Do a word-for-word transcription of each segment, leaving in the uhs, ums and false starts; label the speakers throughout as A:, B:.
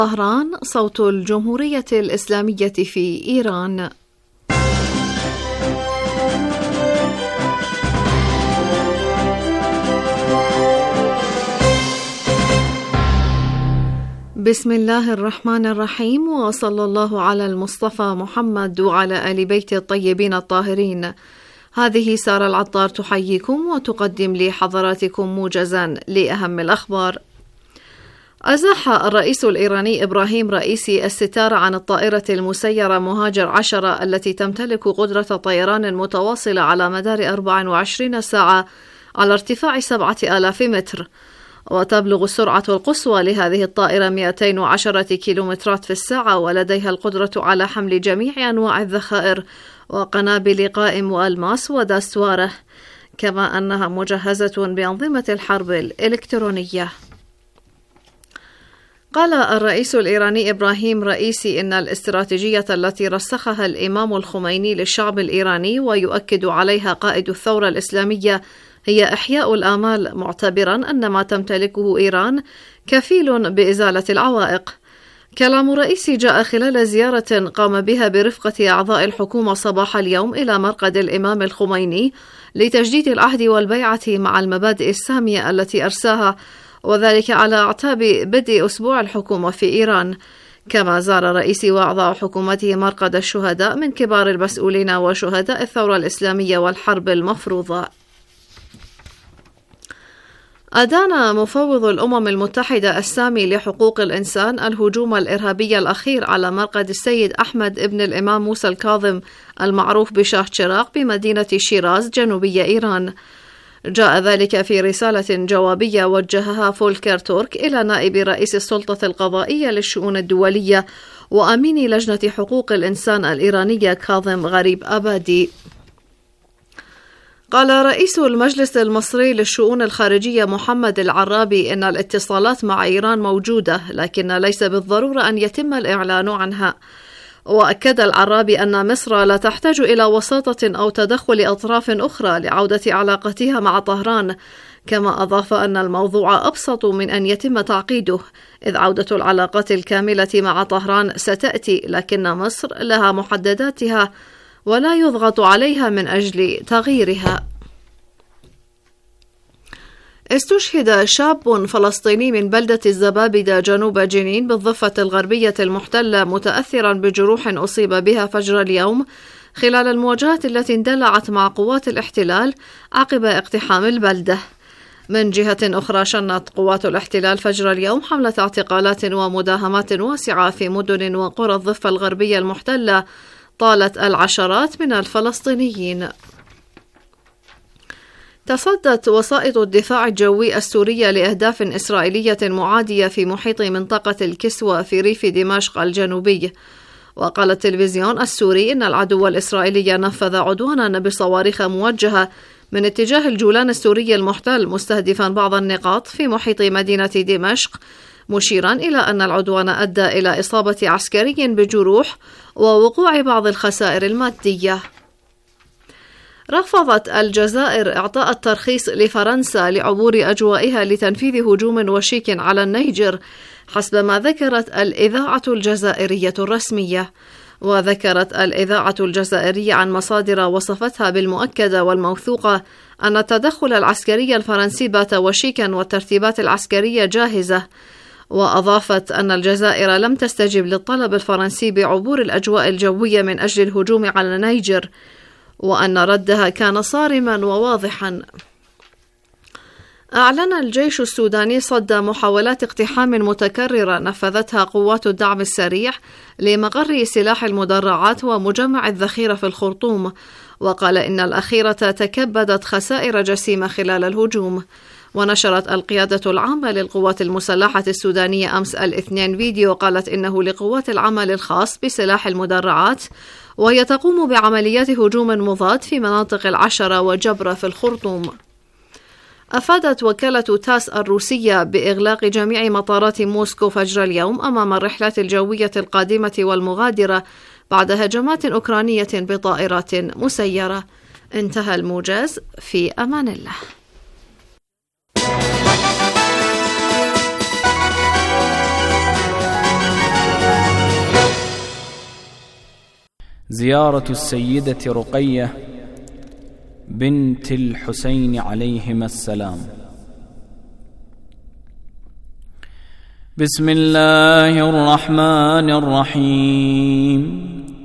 A: طهران، صوت الجمهورية الإسلامية في إيران. بسم الله الرحمن الرحيم، وصلى الله على المصطفى محمد وعلى آل بيت الطيبين الطاهرين. هذه سارة العطار تحييكم وتقدم لحضراتكم موجزا لأهم الأخبار. أزاح الرئيس الإيراني إبراهيم رئيسي الستار عن الطائرة المسيرة مهاجر عشرة التي تمتلك قدرة طيران متواصلة على مدار أربع وعشرين ساعة على ارتفاع سبعة آلاف متر، وتبلغ السرعة القصوى لهذه الطائرة مئتين وعشرة كيلومترات في الساعة، ولديها القدرة على حمل جميع أنواع الذخائر وقنابل قائم وألماس ودستواره، كما أنها مجهزة بأنظمة الحرب الإلكترونية. قال الرئيس الإيراني إبراهيم رئيسي إن الاستراتيجية التي رسخها الإمام الخميني للشعب الإيراني ويؤكد عليها قائد الثورة الإسلامية هي إحياء الآمال، معتبرا أن ما تمتلكه إيران كفيل بإزالة العوائق. كلام رئيسي جاء خلال زيارة قام بها برفقة أعضاء الحكومة صباح اليوم إلى مرقد الإمام الخميني لتجديد العهد والبيعة مع المبادئ السامية التي أرساها، وذلك على أعتاب بدء أسبوع الحكومة في إيران. كما زار رئيسي وأعضاء حكومته مرقد الشهداء من كبار المسؤولين وشهداء الثورة الإسلامية والحرب المفروضة. أدان مفوض الأمم المتحدة السامي لحقوق الإنسان الهجوم الإرهابي الأخير على مرقد السيد أحمد ابن الإمام موسى الكاظم المعروف بشاه شراق بمدينة شيراز جنوبي إيران. جاء ذلك في رسالة جوابية وجهها فولكر تورك إلى نائب رئيس السلطة القضائية للشؤون الدولية وأمين لجنة حقوق الإنسان الإيرانية كاظم غريب أبادي. قال رئيس المجلس المصري للشؤون الخارجية محمد العرابي إن الاتصالات مع إيران موجودة، لكن ليس بالضرورة أن يتم الإعلان عنها. وأكد العرابي أن مصر لا تحتاج إلى وساطة أو تدخل أطراف أخرى لعودة علاقتها مع طهران، كما أضاف أن الموضوع أبسط من أن يتم تعقيده، إذ عودة العلاقات الكاملة مع طهران ستأتي، لكن مصر لها محدداتها ولا يضغط عليها من أجل تغييرها. استشهد شاب فلسطيني من بلدة الزبابدة جنوب جنين بالضفة الغربية المحتلة متأثرا بجروح أصيب بها فجر اليوم خلال المواجهات التي اندلعت مع قوات الاحتلال عقب اقتحام البلدة. من جهة أخرى شنت قوات الاحتلال فجر اليوم حملة اعتقالات ومداهمات واسعة في مدن وقرى الضفة الغربية المحتلة طالت العشرات من الفلسطينيين. تصدت وسائط الدفاع الجوي السورية لأهداف إسرائيلية معادية في محيط منطقة الكسوة في ريف دمشق الجنوبي. وقال التلفزيون السوري إن العدو الإسرائيلي نفذ عدوانا بصواريخ موجهة من اتجاه الجولان السوري المحتل، مستهدفا بعض النقاط في محيط مدينة دمشق، مشيرا إلى أن العدوان أدى إلى إصابة عسكري بجروح ووقوع بعض الخسائر المادية. رفضت الجزائر إعطاء الترخيص لفرنسا لعبور أجوائها لتنفيذ هجوم وشيك على النيجر، حسب ما ذكرت الإذاعة الجزائرية الرسمية. وذكرت الإذاعة الجزائرية عن مصادر وصفتها بالمؤكدة والموثوقة أن التدخل العسكري الفرنسي بات وشيكا والترتيبات العسكرية جاهزة. وأضافت أن الجزائر لم تستجب للطلب الفرنسي بعبور الأجواء الجوية من أجل الهجوم على النيجر، وأن ردها كان صارما وواضحا. أعلن الجيش السوداني صد محاولات اقتحام متكررة نفذتها قوات الدعم السريع لمقر سلاح المدرعات ومجمع الذخيرة في الخرطوم، وقال إن الأخيرة تكبدت خسائر جسيمة خلال الهجوم. ونشرت القيادة العامة للقوات المسلحة السودانية أمس الاثنين فيديو قالت إنه لقوات العمل الخاص بسلاح المدرعات، وهي تقوم بعمليات هجوم مضاد في مناطق العشرة وجبرة في الخرطوم. أفادت وكالة تاس الروسية بإغلاق جميع مطارات موسكو فجر اليوم أمام الرحلات الجوية القادمة والمغادرة بعد هجمات أوكرانية بطائرات مسيرة. انتهى الموجز، في أمان الله.
B: زيارة السيدة رقية بنت الحسين عليهما السلام. بسم الله الرحمن الرحيم.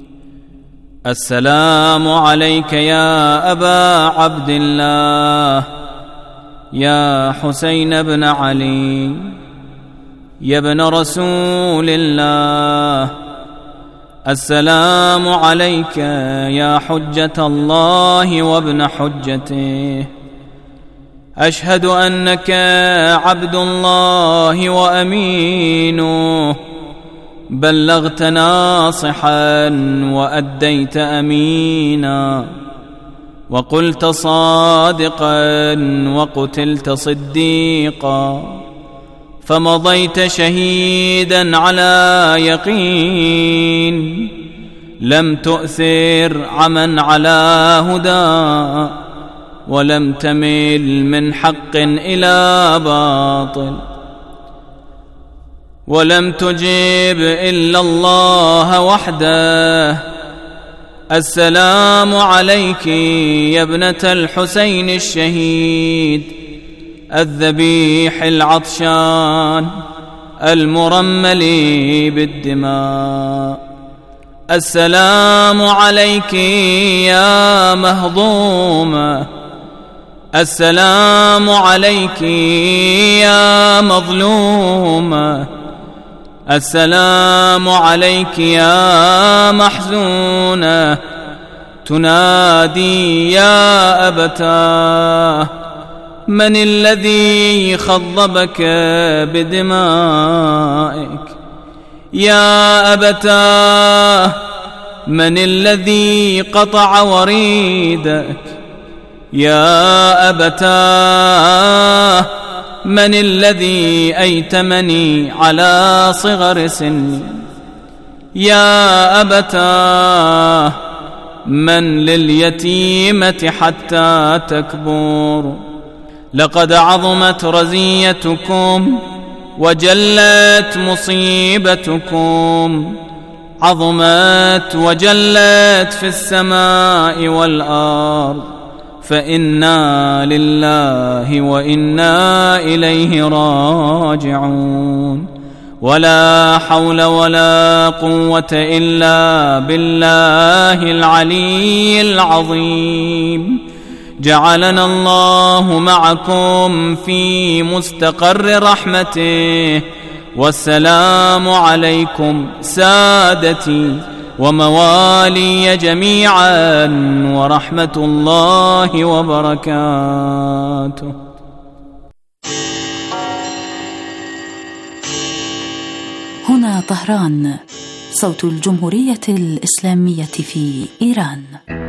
B: السلام عليك يا أبا عبد الله يا حسين بن علي يا ابن رسول الله. السلام عليك يا حجة الله وابن حجته. أشهد أنك عبد الله وأمينه، بلغت ناصحا وأديت أمينا، وقلت صادقا وقتلت صديقا، فمضيت شهيدا على يقين، لم تؤثر عمن على هدى، ولم تمل من حق إلى باطل، ولم تجب إلا الله وحده. السلام عليك يا ابنة الحسين الشهيد الذبيح العطشان المرمل بالدماء. السلام عليك يا مهضومة. السلام عليك يا مظلومة. السلام عليك يا محزونة، تنادي يا أبتاه من الذي خضبك بدمائك؟ يا أبتاه من الذي قطع وريدك؟ يا أبتاه من الذي أيتمني على صغر سني؟ يا أبتاه من لليتيمة حتى تكبر؟ لقد عظمت رزيتكم وجلت مصيبتكم، عظمت وجلت في السماء والأرض، فإنا لله وإنا إليه راجعون. ولا حول ولا قوة إلا بالله العلي العظيم. جعلنا الله معكم في مستقر رحمته. والسلام عليكم سادتي وموالي جميعا، ورحمة الله وبركاته.
C: هنا طهران، صوت الجمهورية الإسلامية في إيران.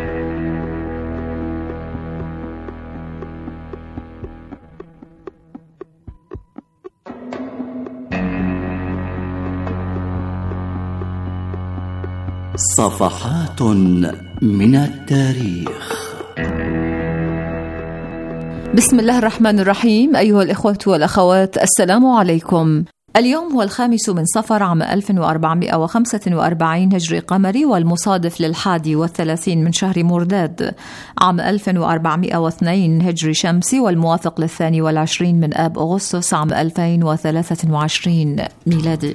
D: صفحات من التاريخ.
E: بسم الله الرحمن الرحيم. أيها الإخوة والأخوات، السلام عليكم. اليوم هو الخامس من صفر عام ألف وأربعمائة وخمسة وأربعين هجري قمري، والمصادف للحادي والثلاثين من شهر مرداد عام ألف وأربعمائة واثنين هجري شمسي، والموافق للثاني والعشرين من آب أغسطس عام ألفين وثلاثة وعشرين ميلادي.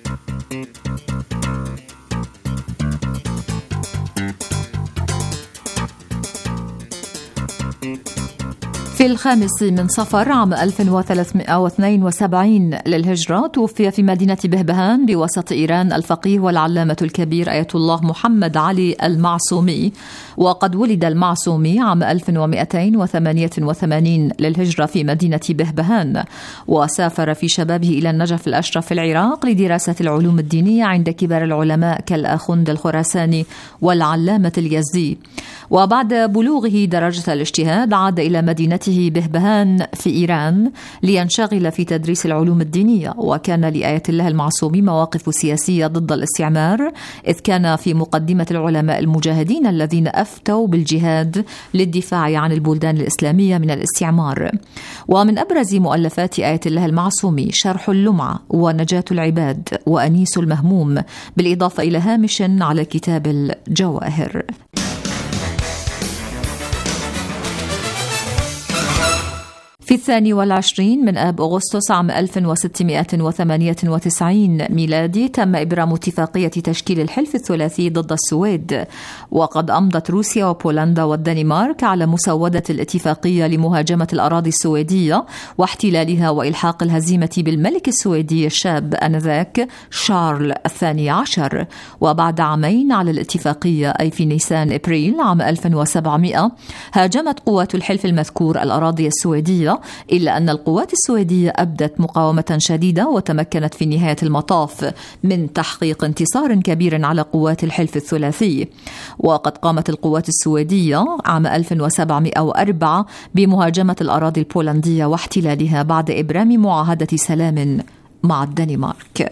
E: في الخامس من صفر عام ألف وثلاثمائة واثنين وسبعين للهجرة توفي في مدينة بهبهان بوسط إيران الفقيه والعلامة الكبير آية الله محمد علي المعصومي. وقد ولد المعصومي عام ألف ومئتين وثمانية وثمانين للهجرة في مدينة بهبهان، وسافر في شبابه إلى النجف الأشرف في العراق لدراسة العلوم الدينية عند كبار العلماء كالآخوند الخراساني والعلامة اليزدي. وبعد بلوغه درجة الاجتهاد عاد إلى مدينته جامعته بهبهان في إيران لينشغل في تدريس العلوم الدينية. وكان لآية الله المعصومي مواقف سياسية ضد الاستعمار، إذ كان في مقدمة العلماء المجاهدين الذين أفتوا بالجهاد للدفاع عن البلدان الإسلامية من الاستعمار. ومن أبرز مؤلفات آية الله المعصومي شرح اللمعة ونجاة العباد وأنيس المهموم، بالإضافة إلى هامش على كتاب الجواهر. في الثاني والعشرين من آب أغسطس عام ألف وستمائة وثمانية وتسعين ميلادي تم إبرام اتفاقية تشكيل الحلف الثلاثي ضد السويد، وقد أمضت روسيا وبولندا والدنمارك على مسودة الاتفاقية لمهاجمة الأراضي السويدية واحتلالها وإلحاق الهزيمة بالملك السويدي الشاب آنذاك شارل الثاني عشر. وبعد عامين على الاتفاقية، أي في نيسان إبريل عام ألف وسبعمائة، هاجمت قوات الحلف المذكور الأراضي السويدية، إلا أن القوات السويدية أبدت مقاومة شديدة وتمكنت في نهاية المطاف من تحقيق انتصار كبير على قوات الحلف الثلاثي. وقد قامت القوات السويدية عام ألف وسبعمائة وأربعة بمهاجمة الأراضي البولندية واحتلالها بعد إبرام معاهدة سلام مع الدنمارك.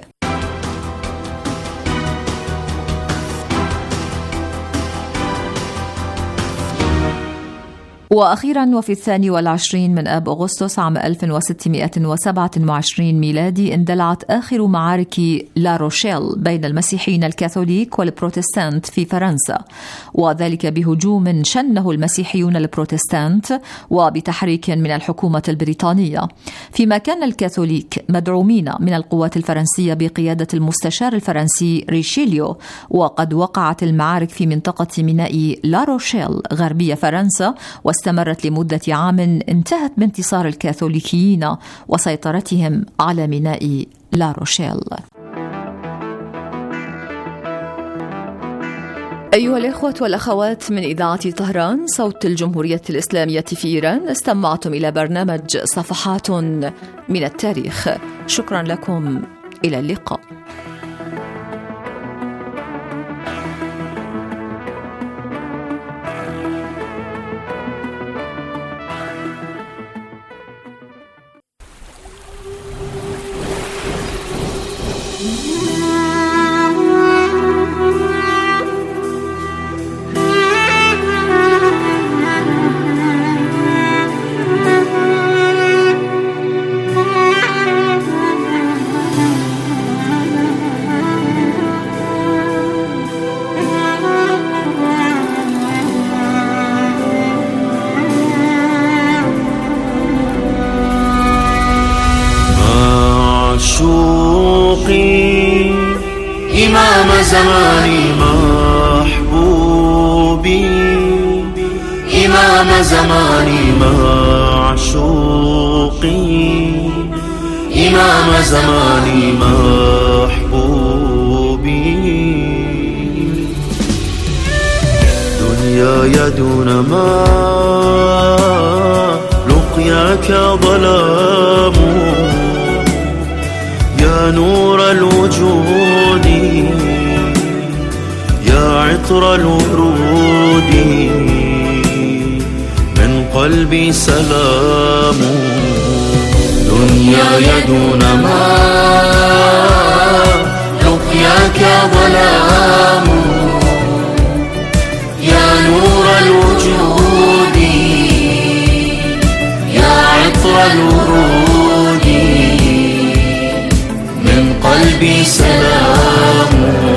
E: وأخيرا وفي الثاني والعشرين من آب أغسطس عام ألف وستمائة وسبعة وعشرين ميلادي اندلعت آخر معارك لا روشيل بين المسيحيين الكاثوليك والبروتستانت في فرنسا، وذلك بهجوم شنه المسيحيون البروتستانت وبتحريك من الحكومة البريطانية، فيما كان الكاثوليك مدعومين من القوات الفرنسية بقيادة المستشار الفرنسي ريشيليو. وقد وقعت المعارك في منطقة ميناء لا روشيل غربية فرنسا، واستمرت لمدة عام انتهت بانتصار الكاثوليكيين وسيطرتهم على ميناء لا روشيل. أيها الإخوة والأخوات من إذاعة طهران صوت الجمهورية الإسلامية في إيران، استمعتم إلى برنامج صفحات من التاريخ. شكرا لكم، إلى اللقاء.
F: إمام زماني محبوبي، إمام زماني معشوقي، إمام زماني محبوبي. دنياي دون ما لقياك ظلام، يا نور الوجود يا عطر الورود، من قلبي سلام. دنياي دون ما لقياك ظلام، يا نور الوجود يا عطر الورود، من قلبي سلام.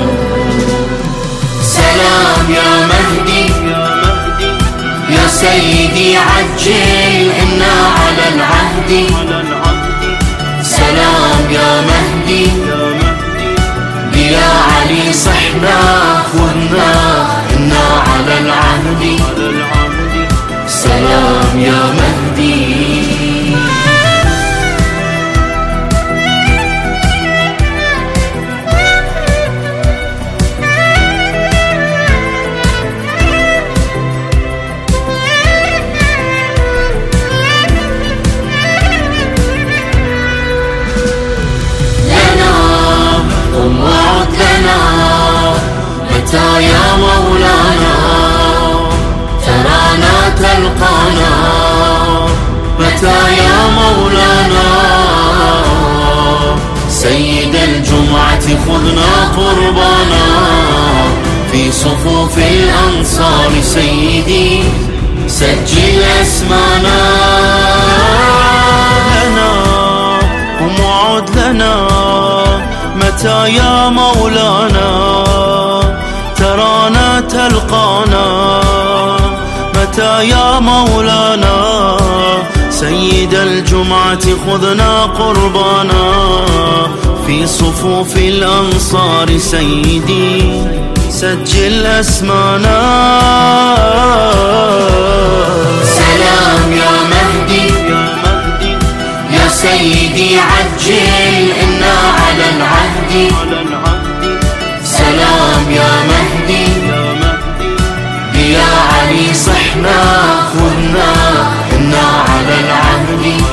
F: سلام يا مهدي يا سيدي عجل إنا على العهد. سلام يا مهدي يا علي صحنا خذنا إنا على العهد. سلام يا مهدي. يا مولانا ترانا تلقانا الجمعة خذنا قربانا في صفوف الأنصار سيدي سجل أسمانا. لنا وموعد لنا متى يا مولانا ترانا تلقانا متى يا مولانا سيد الجمعة خذنا قربانا في صفوف الأنصار سيدي سجل أسمانا. سلام يا مهدي يا سيدي عجل إنا على العهد. سلام يا مهدي يا علي صحنا خذنا إنا على العهد.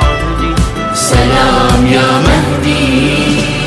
F: سلام يا مهدي.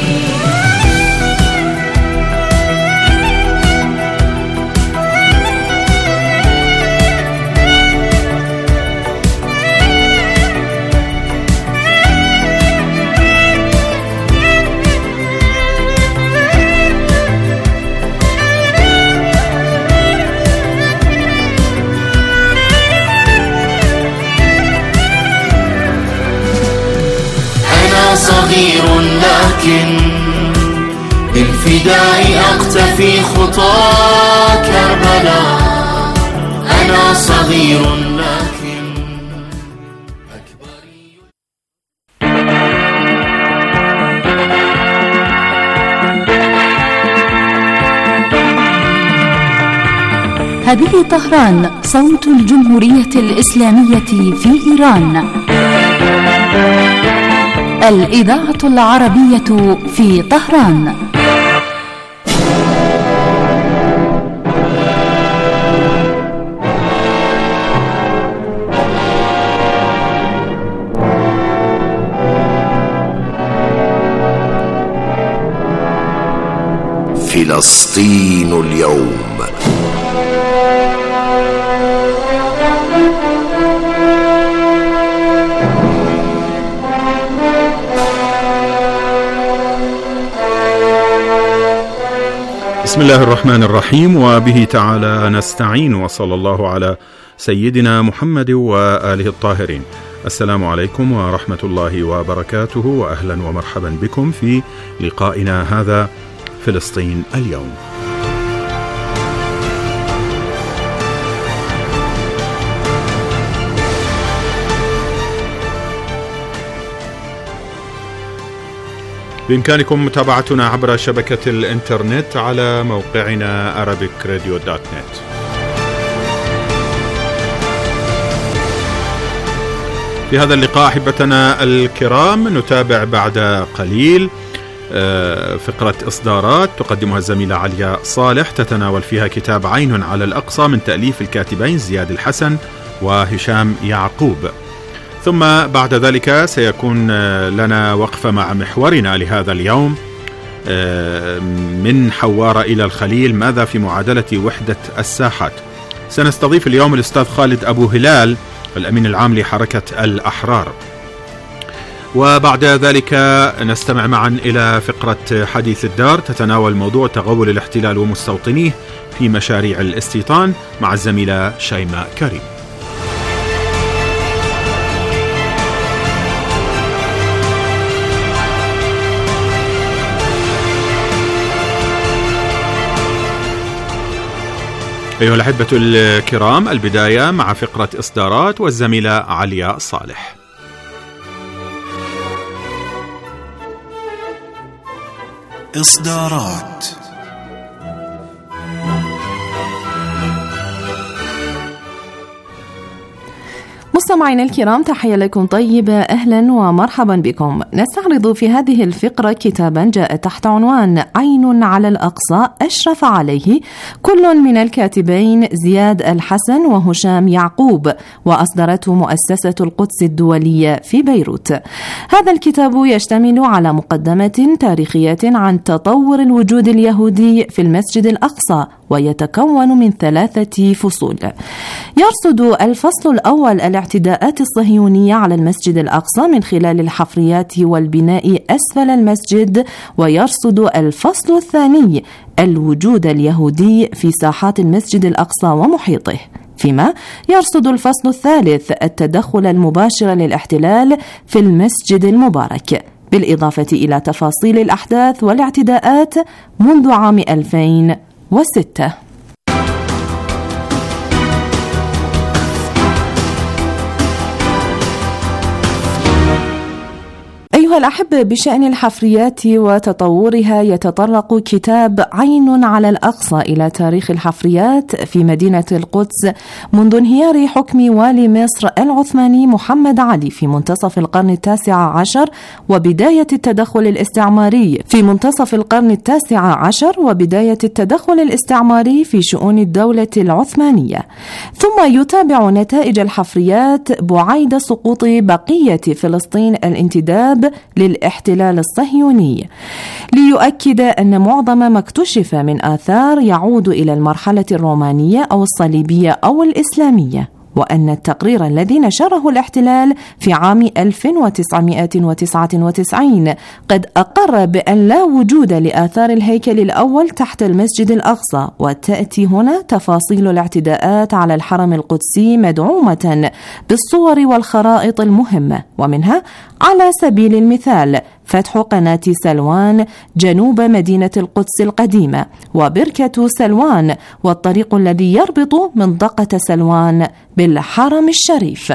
F: صغير لكن بالفداء أقتفي خطى كربلاء. أنا صغير لكن أكبري.
C: هذه طهران صوت الجمهورية الإسلامية في إيران. الإذاعة العربية في طهران.
G: فلسطين اليوم.
H: بسم الله الرحمن الرحيم، وبه تعالى نستعين، وصلى الله على سيدنا محمد وآله الطاهرين. السلام عليكم ورحمة الله وبركاته، وأهلا ومرحبا بكم في لقائنا هذا فلسطين اليوم. بإمكانكم متابعتنا عبر شبكة الإنترنت على موقعنا أرابيك راديو دوت نت. في هذا اللقاء أحبتنا الكرام نتابع بعد قليل فقرة إصدارات تقدمها الزميلة عليا صالح، تتناول فيها كتاب عين على الأقصى من تأليف الكاتبين زياد الحسن وهشام يعقوب. ثم بعد ذلك سيكون لنا وقفة مع محورنا لهذا اليوم، من حوارة إلى الخليل، ماذا في معادلة وحدة الساحات. سنستضيف اليوم الأستاذ خالد أبو هلال الأمين العام لحركة الأحرار. وبعد ذلك نستمع معا إلى فقرة حديث الدار تتناول موضوع تغول الاحتلال ومستوطنيه في مشاريع الاستيطان مع الزميلة شيماء كريم. أيها الأحبة الكرام، البداية مع فقرة إصدارات والزميلة عليا صالح.
I: إصدارات.
J: مستمعينا الكرام، تحية لكم طيبة، أهلا ومرحبا بكم. نستعرض في هذه الفقرة كتابا جاء تحت عنوان عين على الأقصى أشرف عليه كل من الكاتبين زياد الحسن وهشام يعقوب، وأصدرته مؤسسة القدس الدولية في بيروت. هذا الكتاب يشتمل على مقدمة تاريخية عن تطور الوجود اليهودي في المسجد الأقصى، ويتكون من ثلاثة فصول. يرصد الفصل الأول الاعتراف الاعتداءات الصهيونية على المسجد الأقصى من خلال الحفريات والبناء أسفل المسجد، ويرصد الفصل الثاني الوجود اليهودي في ساحات المسجد الأقصى ومحيطه، فيما يرصد الفصل الثالث التدخل المباشر للاحتلال في المسجد المبارك، بالإضافة إلى تفاصيل الأحداث والاعتداءات منذ عام ألفين وستة. أيها الأحبة، بشأن الحفريات وتطورها يتطرق كتاب عين على الأقصى إلى تاريخ الحفريات في مدينة القدس منذ انهيار حكم والي مصر العثماني محمد علي في منتصف القرن التاسع عشر وبداية التدخل الاستعماري في منتصف القرن التاسع عشر وبداية التدخل الاستعماري في شؤون الدولة العثمانية. ثم يتابع نتائج الحفريات بعيد سقوط بقية فلسطين الانتداب للاحتلال الصهيوني، ليؤكد أن معظم ما اكتشف من آثار يعود إلى المرحلة الرومانية أو الصليبية أو الإسلامية، وأن التقرير الذي نشره الاحتلال في عام ألف وتسعمائة وتسعة وتسعين قد أقر بأن لا وجود لآثار الهيكل الأول تحت المسجد الأقصى. وتأتي هنا تفاصيل الاعتداءات على الحرم القدسي مدعومة بالصور والخرائط المهمة، ومنها على سبيل المثال فتح قناة سلوان جنوب مدينة القدس القديمة، وبركة سلوان، والطريق الذي يربط منطقة سلوان بالحرم الشريف.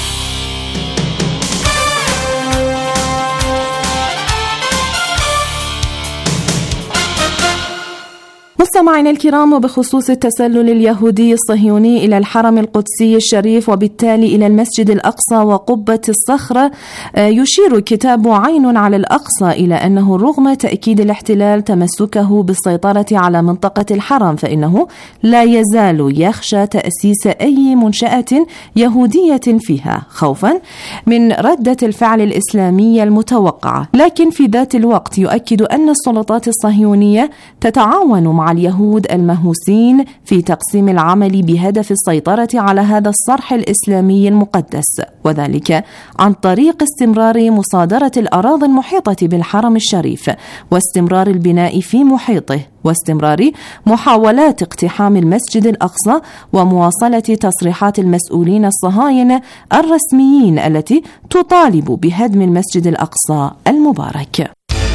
J: مستمعينا الكرام، وبخصوص التسلل اليهودي الصهيوني إلى الحرم القدسي الشريف وبالتالي إلى المسجد الأقصى وقبة الصخرة، يشير كتاب عين على الأقصى إلى أنه رغم تأكيد الاحتلال تمسكه بالسيطرة على منطقة الحرم، فإنه لا يزال يخشى تأسيس أي منشأة يهودية فيها خوفا من ردة الفعل الإسلامية المتوقعة. لكن في ذات الوقت يؤكد أن السلطات الصهيونية تتعاون مع اليهود المهووسين في تقسيم العمل بهدف السيطرة على هذا الصرح الإسلامي المقدس، وذلك عن طريق استمرار مصادرة الأراضي المحيطة بالحرم الشريف، واستمرار البناء في محيطه، واستمرار محاولات اقتحام المسجد الأقصى، ومواصلة تصريحات المسؤولين الصهاينة الرسميين التي تطالب بهدم المسجد الأقصى المبارك.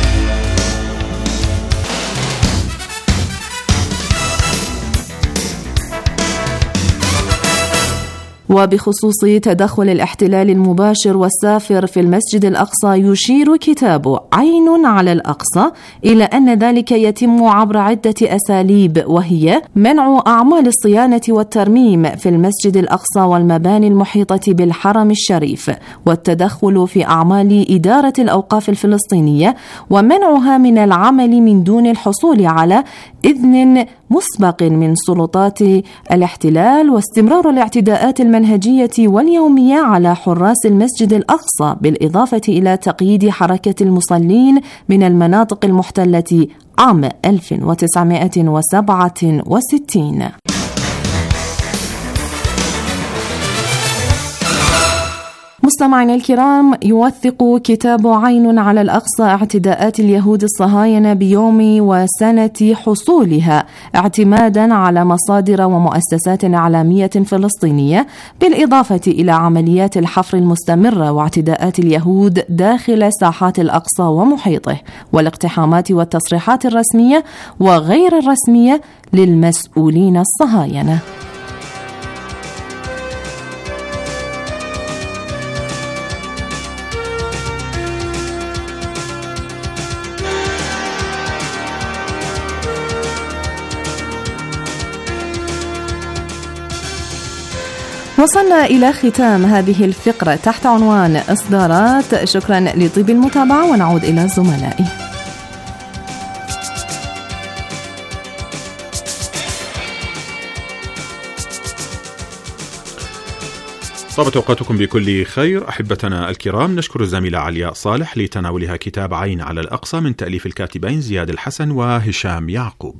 J: وبخصوص تدخل الاحتلال المباشر والسافر في المسجد الأقصى، يشير كتاب عين على الأقصى إلى أن ذلك يتم عبر عدة أساليب، وهي منع أعمال الصيانة والترميم في المسجد الأقصى والمباني المحيطة بالحرم الشريف، والتدخل في أعمال إدارة الأوقاف الفلسطينية ومنعها من العمل من دون الحصول على إذن مسبق من سلطات الاحتلال، واستمرار الاعتداءات المنهجية واليومية على حراس المسجد الأقصى، بالإضافة إلى تقييد حركة المصلين من المناطق المحتلة عام ألف وتسعمائة وسبعة وستين. مستمعينا الكرام، يوثق كتاب عين على الأقصى اعتداءات اليهود الصهاينة بيوم وسنة حصولها، اعتمادا على مصادر ومؤسسات إعلامية فلسطينية، بالإضافة إلى عمليات الحفر المستمرة واعتداءات اليهود داخل ساحات الأقصى ومحيطه، والاقتحامات والتصريحات الرسمية وغير الرسمية للمسؤولين الصهاينة. وصلنا إلى ختام هذه الفقرة تحت عنوان إصدارات. شكرا لطيب المتابعة، ونعود إلى زملائي.
H: طابت أوقاتكم بكل خير أحبتنا الكرام. نشكر الزميلة علياء صالح لتناولها كتاب عين على الأقصى من تأليف الكاتبين زياد الحسن وهشام يعقوب.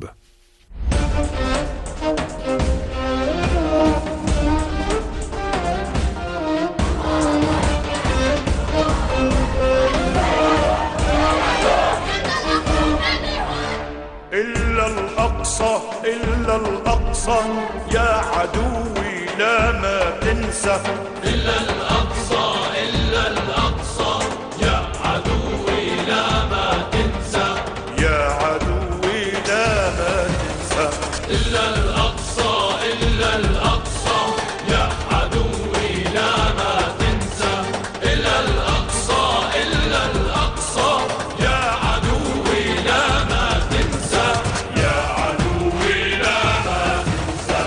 I: إلا الأقصى إلا الأقصى يا عدوي لا ما تنسى إلا الأقصى إلا الأقصى يا عدوي لا ما تنسى يا عدوي لا ما تنسى إلا الأقصى إلا الأقصى يا عدوي لا ما تنسى إلا الأقصى إلا الأقصى يا عدوي لا ما تنسى يا عدوي لا ما تنسى.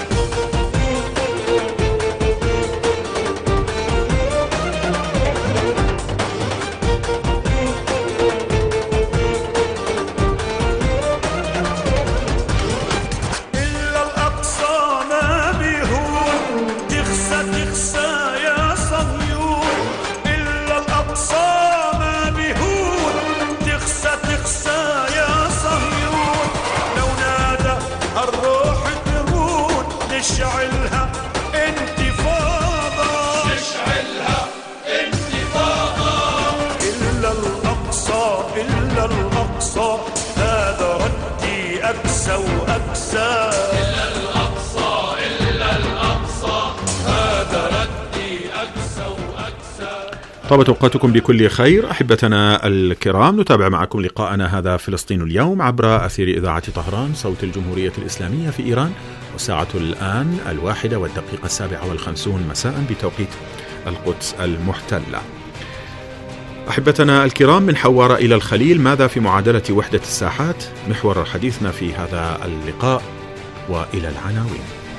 I: إلا الأقصى ما بيهون تخسى تخسى يا صهيون إلا الأقصى ما بيهون تخسى تخسى يا صهيون لو نادى الروح تهون نشعلها انتفاضة نشعلها انتفاضة إلا الأقصى إلا الأقصى هذا ردي أقسى وأقسى إلا الأقصى إلا الأقصى هذا ردي أقسى وأقسى.
H: طابت أوقاتكم بكل خير أحبتنا الكرام، نتابع معكم لقاءنا هذا فلسطين اليوم عبر أثير إذاعة طهران صوت الجمهورية الإسلامية في إيران، والساعة الآن الواحدة والدقيقة السابعة والخمسون مساء بتوقيت القدس المحتلة. أحبتنا الكرام، من حوارة إلى الخليل، ماذا في معادلة وحدة الساحات؟ محور حديثنا في هذا اللقاء، وإلى العناوين.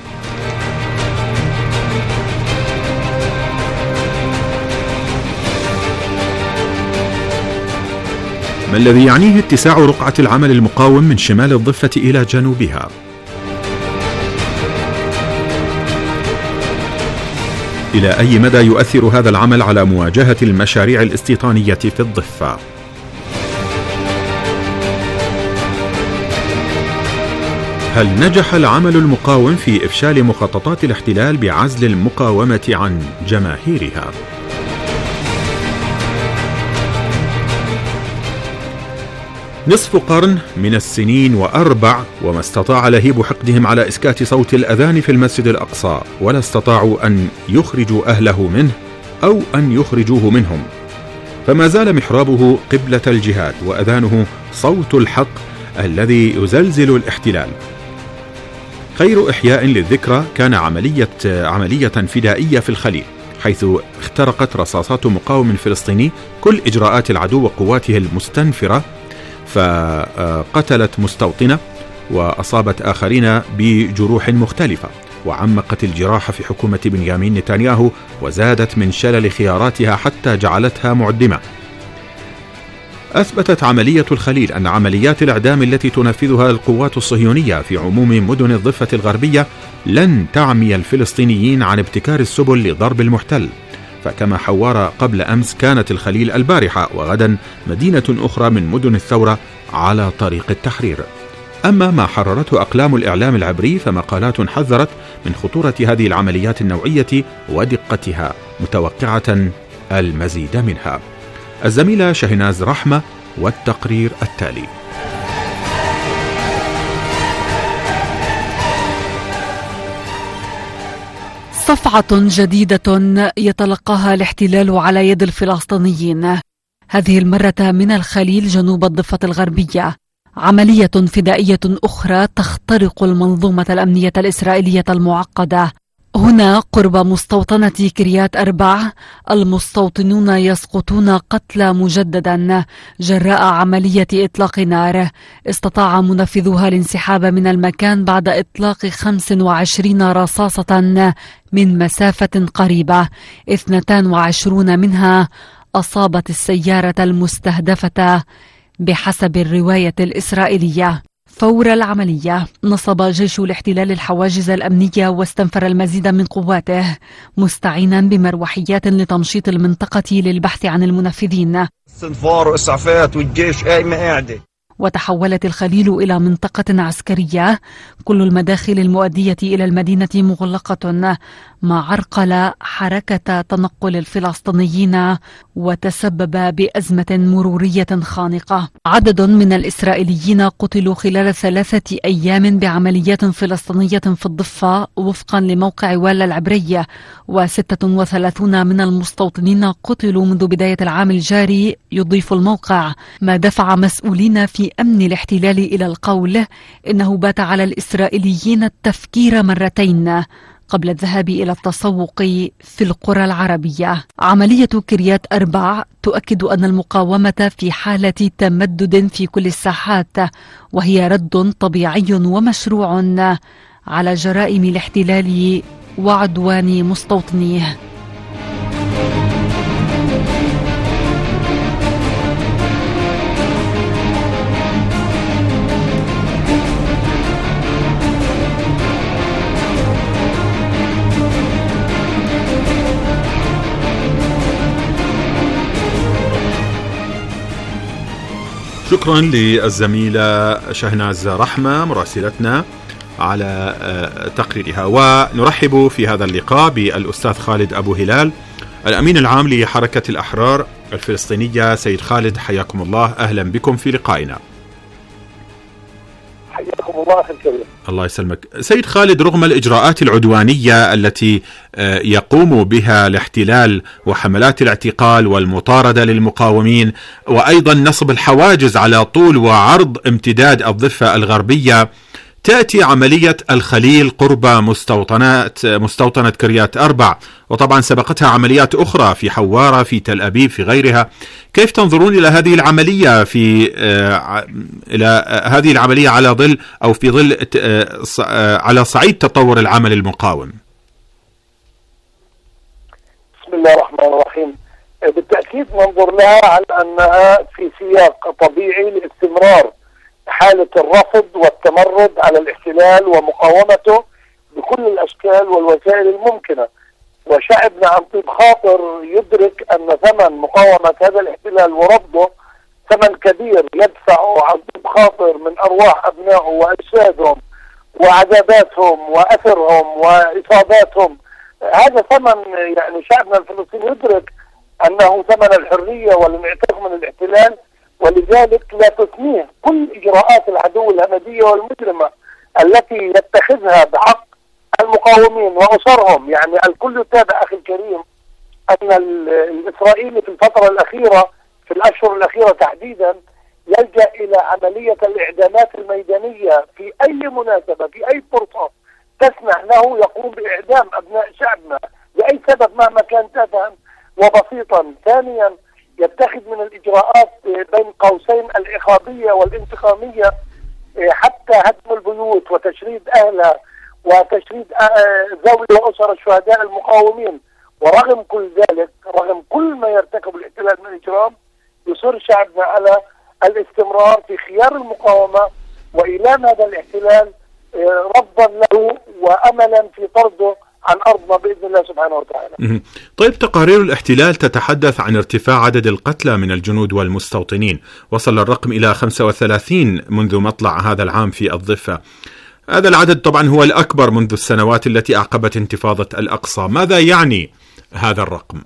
H: ما الذي يعنيه اتساع رقعة العمل المقاوم من شمال الضفة إلى جنوبها؟ إلى أي مدى يؤثر هذا العمل على مواجهة المشاريع الاستيطانية في الضفة؟ هل نجح العمل المقاوم في إفشال مخططات الاحتلال بعزل المقاومة عن جماهيرها؟ نصف قرن من السنين وأربع وما استطاع لهيب حقدهم على إسكات صوت الأذان في المسجد الأقصى، ولا استطاعوا أن يخرجوا أهله منه أو أن يخرجوه منهم، فما زال محرابه قبلة الجهاد وأذانه صوت الحق الذي يزلزل الاحتلال. خير إحياء للذكرى كان عملية عملية فدائية في الخليل، حيث اخترقت رصاصات مقاوم فلسطيني كل إجراءات العدو وقواته المستنفرة، فقتلت مستوطنة وأصابت آخرين بجروح مختلفة، وعمقت الجراح في حكومة بنيامين نتنياهو، وزادت من شلل خياراتها حتى جعلتها معدمة. أثبتت عملية الخليل أن عمليات الإعدام التي تنفذها القوات الصهيونية في عموم مدن الضفة الغربية لن تعمي الفلسطينيين عن ابتكار السبل لضرب المحتل، فكما حوارة قبل أمس كانت الخليل البارحة، وغدا مدينة أخرى من مدن الثورة على طريق التحرير. أما ما حررته أقلام الإعلام العبري فمقالات حذرت من خطورة هذه العمليات النوعية ودقتها، متوقعة المزيد منها. الزميلة شهناز رحمة والتقرير التالي.
K: صفعة جديدة يتلقاها الاحتلال على يد الفلسطينيين، هذه المرة من الخليل جنوب الضفة الغربية. عملية فدائية أخرى تخترق المنظومة الأمنية الإسرائيلية المعقدة. هنا قرب مستوطنة كريات أربع المستوطنون يسقطون قتلى مجددا جراء عملية إطلاق نار استطاع منفذوها الانسحاب من المكان بعد إطلاق خمس وعشرين رصاصة من مسافة قريبة، اثنتان وعشرون منها أصابت السيارة المستهدفة بحسب الرواية الإسرائيلية. فور العملية نصب جيش الاحتلال الحواجز الأمنية واستنفر المزيد من قواته، مستعينا بمروحيات لتمشيط المنطقة للبحث عن المنفذين.
L: استنفار وإسعافات والجيش قايمة قاعدة.
K: وتحولت الخليل إلى منطقة عسكرية، كل المداخل المؤدية إلى المدينة مغلقة، ما عرقل حركة تنقل الفلسطينيين وتسبب بأزمة مرورية خانقة. عدد من الإسرائيليين قتلوا خلال ثلاثة أيام بعمليات فلسطينية في الضفة وفقا لموقع والا العبري، وستة وثلاثون من المستوطنين قتلوا منذ بداية العام الجاري، يضيف الموقع، ما دفع مسؤولين في أمن الاحتلال إلى القول إنه بات على الإسرائيليين التفكير مرتين قبل الذهاب إلى التسوق في القرى العربية. عملية كريات أربع تؤكد أن المقاومة في حالة تمدد في كل الساحات، وهي رد طبيعي ومشروع على جرائم الاحتلال وعدوان مستوطنيه.
H: شكرا للزميلة شهناز رحمة مراسلتنا على تقريرها. ونرحب في هذا اللقاء بالأستاذ خالد أبو هلال الأمين العام لحركة الأحرار الفلسطينية. سيد خالد حياكم الله، أهلا بكم في لقائنا.
M: حياكم الله أخي الكريم.
H: الله يسلمك سيد خالد. رغم الإجراءات العدوانية التي يقوم بها الاحتلال وحملات الاعتقال والمطاردة للمقاومين وأيضا نصب الحواجز على طول وعرض امتداد الضفة الغربية، تأتي عملية الخليل قرب مستوطنات مستوطنة كريات أربع، وطبعا سبقتها عمليات أخرى في حوارة، في تل أبيب، في غيرها. كيف تنظرون إلى هذه العملية في آه إلى هذه العملية على ظل أو في ظل آه على صعيد تطور العمل المقاوم؟
M: بسم الله الرحمن الرحيم. بالتأكيد ننظر لها على أنها في سياق طبيعي لاستمرار حالة الرفض والتمرد على الاحتلال ومقاومته بكل الأشكال والوسائل الممكنة، وشعبنا عن طيب خاطر يدرك أن ثمن مقاومة هذا الاحتلال ورفضه ثمن كبير يدفعه عن طيب خاطر من أرواح أبنائه وأجسادهم وعذاباتهم وأثرهم وإصاباتهم. هذا ثمن يعني شعبنا الفلسطيني يدرك أنه ثمن الحرية والانعتاق من الاحتلال، ولذلك لا تثنيه كل إجراءات العدو الهمجية والمجرمة التي يتخذها بحق المقاومين وأسرهم. يعني الكل يتابع أخي الكريم أن الإسرائيلي في الفترة الأخيرة في الأشهر الأخيرة تحديدا يلجأ إلى عملية الإعدامات الميدانية في أي مناسبة، في أي فرصة تسمح له يقوم بإعدام أبناء شعبنا لأي سبب مهما كان تافها وبسيطا. ثانيا يتخذ من الإجراءات بين قوسين العقابية والانتقامية حتى هدم البيوت وتشريد أهلها وتشريد ذوي وأسر الشهداء المقاومين. ورغم كل ذلك، رغم كل ما يرتكب الاحتلال من إجرام، يصر شعبنا على الاستمرار في خيار المقاومة وإيلام هذا الاحتلال رفضا له وأملا في طرده عن أرضنا بإذن الله سبحانه وتعالى.
H: طيب، تقارير الاحتلال تتحدث عن ارتفاع عدد القتلى من الجنود والمستوطنين، وصل الرقم إلى خمسة وثلاثين منذ مطلع هذا العام في الضفة. هذا العدد طبعا هو الأكبر منذ السنوات التي أعقبت انتفاضة الأقصى. ماذا يعني هذا الرقم؟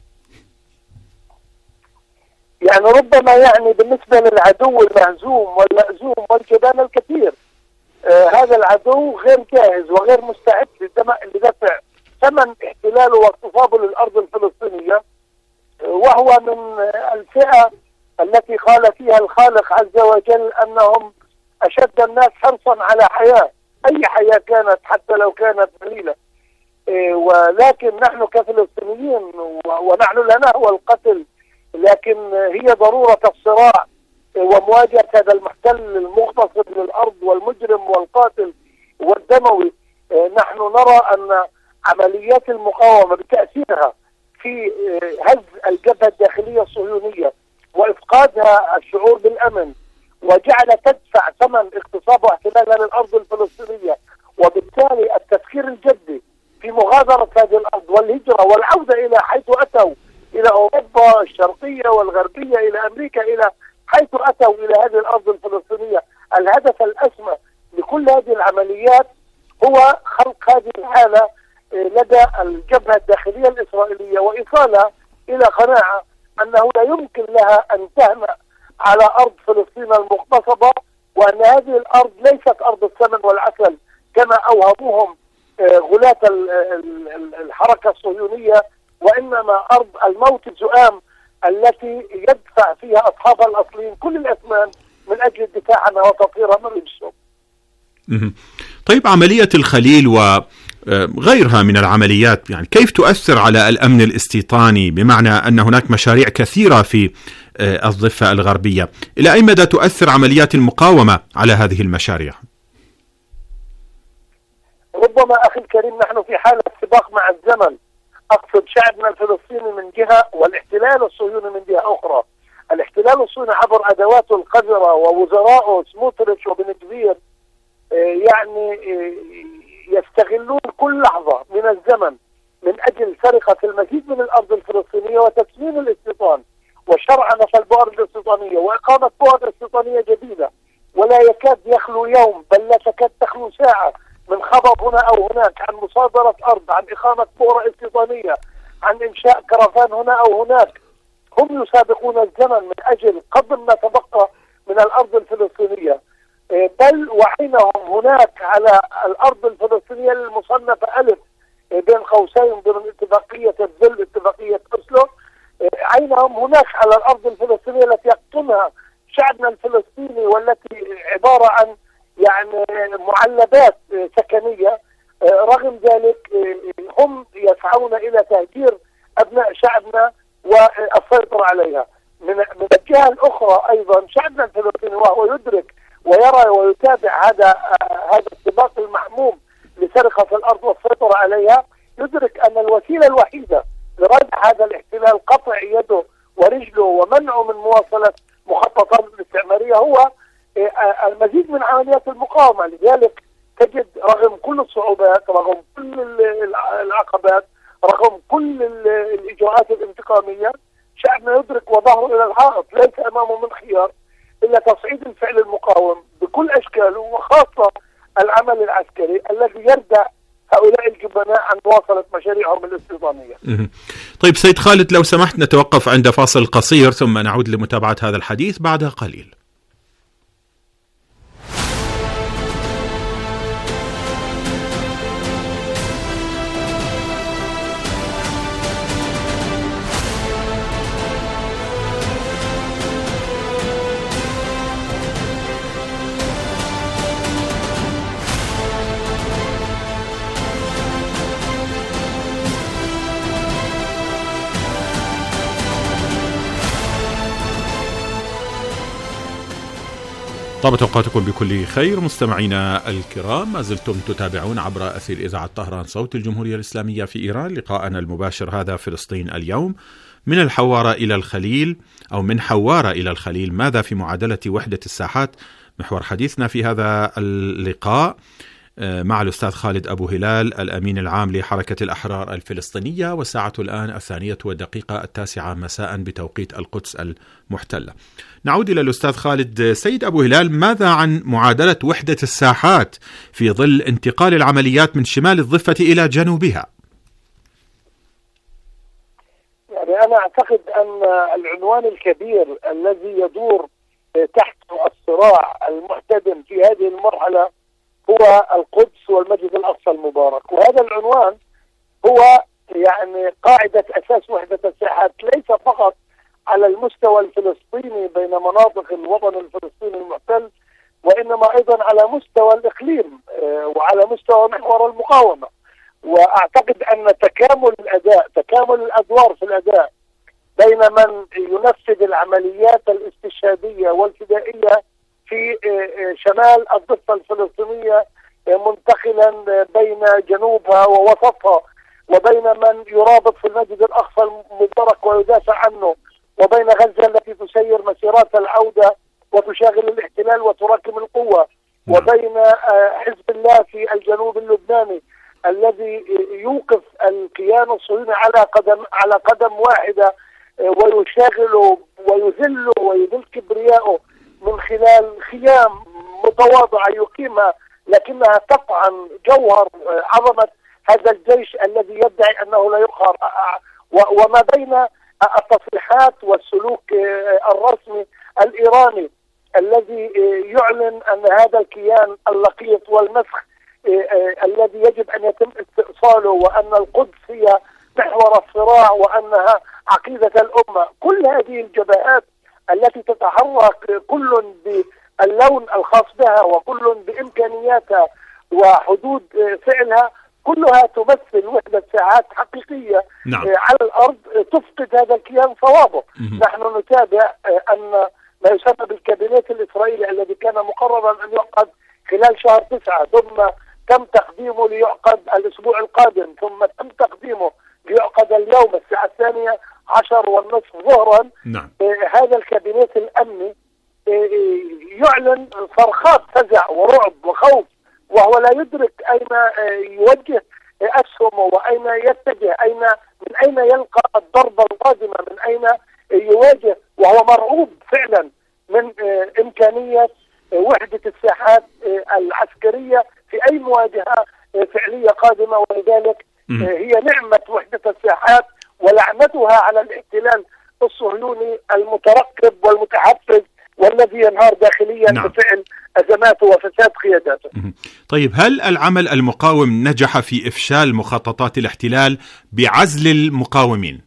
M: يعني ربما يعني بالنسبة للعدو المهزوم والمأزوم والجبان الكثير، آه هذا العدو غير جاهز وغير مستعد لدفع ثمن احتلاله واغتصابه للأرض الفلسطينية، آه وهو من آه الفئة التي قال فيها الخالق عز وجل أنهم أشد الناس حرصا على حياة، أي حياة كانت حتى لو كانت قليلة. آه ولكن نحن كفلسطينيين ونحن لنا هو القتل، لكن هي ضرورة الصراع ومواجهة هذا المحتل المغتصب للأرض والمجرم والقاتل والدموي. نحن نرى أن عمليات المقاومة بتأثيرها في هز الجبهة الداخلية الصهيونية وإفقادها الشعور بالأمن وجعل تدفع ثمن اغتصاب واحتلالها للأرض الفلسطينية، وبالتالي التفكير الجدي في مغادرة هذه الأرض والهجرة والعودة إلى حيث أتوا، إلى أوروبا الشرقية والغربية، إلى أمريكا، إلى حيث أتوا إلى هذه الأرض الفلسطينية. الهدف الأسمى لكل هذه العمليات هو خلق هذه الحالة لدى الجبهة الداخلية الإسرائيلية وإيصالها إلى قناعة أنه لا يمكن لها أن تهنأ على أرض فلسطين المغتصبة، وأن هذه الأرض ليست أرض السمن والعسل كما أوهموهم غلاة الحركة الصهيونية، وإنما أرض الموت الزؤام التي يدفع فيها أصحابها الأصليين كل الأثمان من أجل الدفاع عنها وتطهيرها من رجسهم.
H: طيب، عملية الخليل وغيرها من العمليات يعني كيف تؤثر على الأمن الاستيطاني، بمعنى أن هناك مشاريع كثيرة في الضفة الغربية، إلى أي مدى تؤثر عمليات المقاومة على هذه المشاريع؟
M: ربما أخي الكريم نحن في حالة سباق مع الزمن، أقصد شعبنا الفلسطيني من جهة والاحتلال الصهيوني من جهة أخرى. الاحتلال الصهيوني عبر أدواته القذرة ووزرائه سموتريتش وبن كبير يعني يستغلون كل لحظة من الزمن من أجل سرقة المزيد من الأرض الفلسطينية وتسمين الاستيطان وشرعنة البؤر الاستيطانية وإقامة بؤر استيطانية جديدة، ولا يكاد يخلو يوم بل لا تكاد تخلو ساعة من خبر هنا أو هناك عن مصادرة أرض، عن إقامة بؤرة استيطانية، عن إنشاء كرفان هنا أو هناك. هم يسابقون الزمن من أجل قدر ما تبقى من الأرض الفلسطينية، بل وعينهم هناك على الأرض الفلسطينية المصنفة ألف بين قوسين ضمن اتفاقية الذل اتفاقية أوسلو، عينهم هناك على الأرض الفلسطينية التي يقطنها شعبنا الفلسطيني والتي عبارة عن يعني معلبات سكنية. رغم ذلك هم يسعون إلى تهجير أبناء شعبنا والسيطرة عليها. من من الجهة الأخرى أيضا شعبنا الفلسطيني وهو يدرك ويرى ويتابع هذا هذا السباق المحموم لسرقة الأرض والسيطرة عليها، يدرك أن الوسيلة الوحيدة لردع هذا الاحتلال قطع يده ورجله ومنعه من مواصلة مخططات الاستعمارية هو المزيد من عمليات المقاومة. لذلك تجد رغم كل الصعوبات، رغم كل العقبات، رغم كل الإجراءات الانتقامية، شعبنا يدرك وظهره إلى الحائط، ليس أمامه من خيار إلا تصعيد الفعل المقاوم بكل أشكاله، وخاصة العمل العسكري الذي يردع هؤلاء الجبناء عن مواصلة مشاريعهم الاستيطانية.
H: طيب سيد خالد، لو سمحت نتوقف عند فاصل قصير ثم نعود لمتابعة هذا الحديث بعد قليل. طابت أوقاتكم بكل خير مستمعينا الكرام، ما زلتم تتابعون عبر أثير إذاعة طهران صوت الجمهورية الإسلامية في إيران لقاءنا المباشر هذا فلسطين اليوم. من الحوارة إلى الخليل أو من حوارة إلى الخليل، ماذا في معادلة وحدة الساحات؟ محور حديثنا في هذا اللقاء مع الأستاذ خالد أبو هلال الأمين العام لحركة الأحرار الفلسطينية، والساعة الآن الثانية والدقيقة التاسعة مساء بتوقيت القدس المحتلة. نعود إلى الأستاذ خالد. سيد أبو هلال، ماذا عن معادلة وحدة الساحات في ظل انتقال العمليات من شمال الضفة إلى جنوبها؟
M: يعني أنا أعتقد أن العنوان الكبير الذي يدور تحت الصراع المحتدم في هذه المرحلة هو القدس والمسجد الأقصى المبارك، وهذا العنوان هو يعني قاعدة أساس وحدة الساحات، ليس فقط على المستوى الفلسطيني بين مناطق الوطن الفلسطيني المحتل، وإنما أيضا على مستوى الإقليم وعلى مستوى محور المقاومة. وأعتقد أن تكامل الأداء تكامل الأدوار في الأداء بين من ينفذ العمليات الاستشهادية والفدائية في شمال الضفة الفلسطينية منتقلا بين جنوبها ووسطها، وبين من يرابط في المسجد الأقصى المبارك ويدافع عنه، وبين غزة التي تسير مسيرات العودة وتشاغل الاحتلال وتراكم القوة، وبين حزب الله في الجنوب اللبناني الذي يوقف الكيان الصهيوني على قدم على قدم واحدة ويشاغله ويذله ويذل كبرياءه من خلال خيام متواضعة يقيمها، لكنها تطعن جوهر عظمة هذا الجيش الذي يدعي أنه لا يقهر، وما بين التصريحات والسلوك الرسمي الإيراني الذي يعلن أن هذا الكيان اللقيط والمسخ الذي يجب أن يتم استئصاله، وأن القدس هي محور الصراع وأنها عقيدة الأمة. كل هذه الجبهات التي تتحرك كل باللون الخاص بها وكل بإمكانياتها وحدود فعلها، كلها تمثل وحدة ساعات حقيقية نعم. على الأرض تفقد هذا الكيان صوابه. نحن نتابع أن ما يسمى بالكابينيت الإسرائيلي الذي كان مقررا أن يعقد خلال شهر تسعة، ثم تم تقديمه ليعقد الأسبوع القادم، ثم تم تقديمه ليعقد اليوم الساعة الثانية عشر والنصف ظهرا. نعم. هذا الكابينيت الأمني يعلن صرخات فزع ورعب وخوف، وهو لا يدرك أين يوجه أسهمه وأين يتجه، أين من أين يلقى الضربة القادمة، من أين يواجه، وهو مرعوب فعلا من إمكانية وحدة الساحات العسكرية في أي مواجهة فعلية قادمة. ولذلك هي نعمة وحدة الساحات ولعنتها على الاحتلال الصهيوني المترقب والمتحفز والذي ينهار داخليا نعم. بفعل أزماته وفساد قياداته.
H: طيب، هل العمل المقاوم نجح في إفشال مخططات الاحتلال بعزل المقاومين؟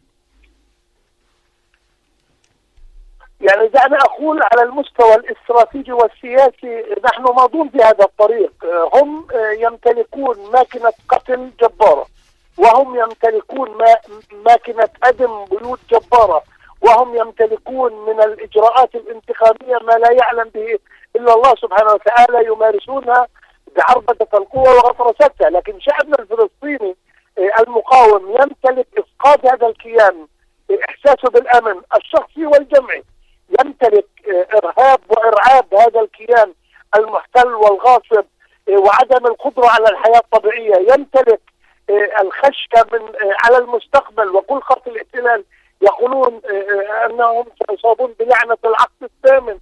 M: يعني دعنا أقول على المستوى الاستراتيجي والسياسي نحن ماضون في هذا الطريق. هم يمتلكون ماكينة قتل جبارة، وهم يمتلكون ماكينة هدم بيوت جبارة، وهم يمتلكون من الإجراءات الانتقامية ما لا يعلم به إلا الله سبحانه وتعالى، يمارسونها بعربدة القوة وغطرستها. لكن شعبنا الفلسطيني المقاوم يمتلك إسقاط هذا الكيان، إحساسه بالأمن الشخصي والجمعي، يمتلك إرهاب وإرعاب هذا الكيان المحتل والغاصب، وعدم القدرة على الحياة الطبيعية، يمتلك الخشية من على المستقبل. وكل خط الاحتلال يقولون أنهم سيصابون بلعنة العقد الثامن،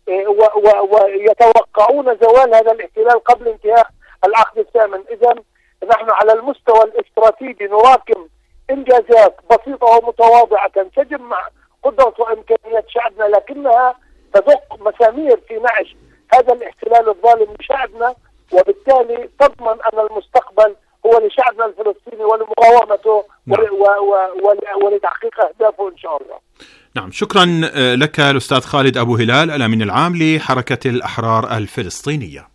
M: ويتوقعون زوال هذا الاحتلال قبل انتهاء العقد الثامن. إذا نحن على المستوى الاستراتيجي نراكم إنجازات بسيطة ومتواضعة تجمع قدرة وإمكانيات شعبنا، لكنها تدق مسامير في نعش هذا الاحتلال الظالم لشعبنا، وبالتالي تضمن أن المستقبل هو لشعبنا الفلسطيني ولمقاومته نعم. ولتحقيق أهدافه إن شاء الله.
H: نعم، شكرا لك الأستاذ خالد أبو هلال، الأمين العام لحركة الأحرار الفلسطينية.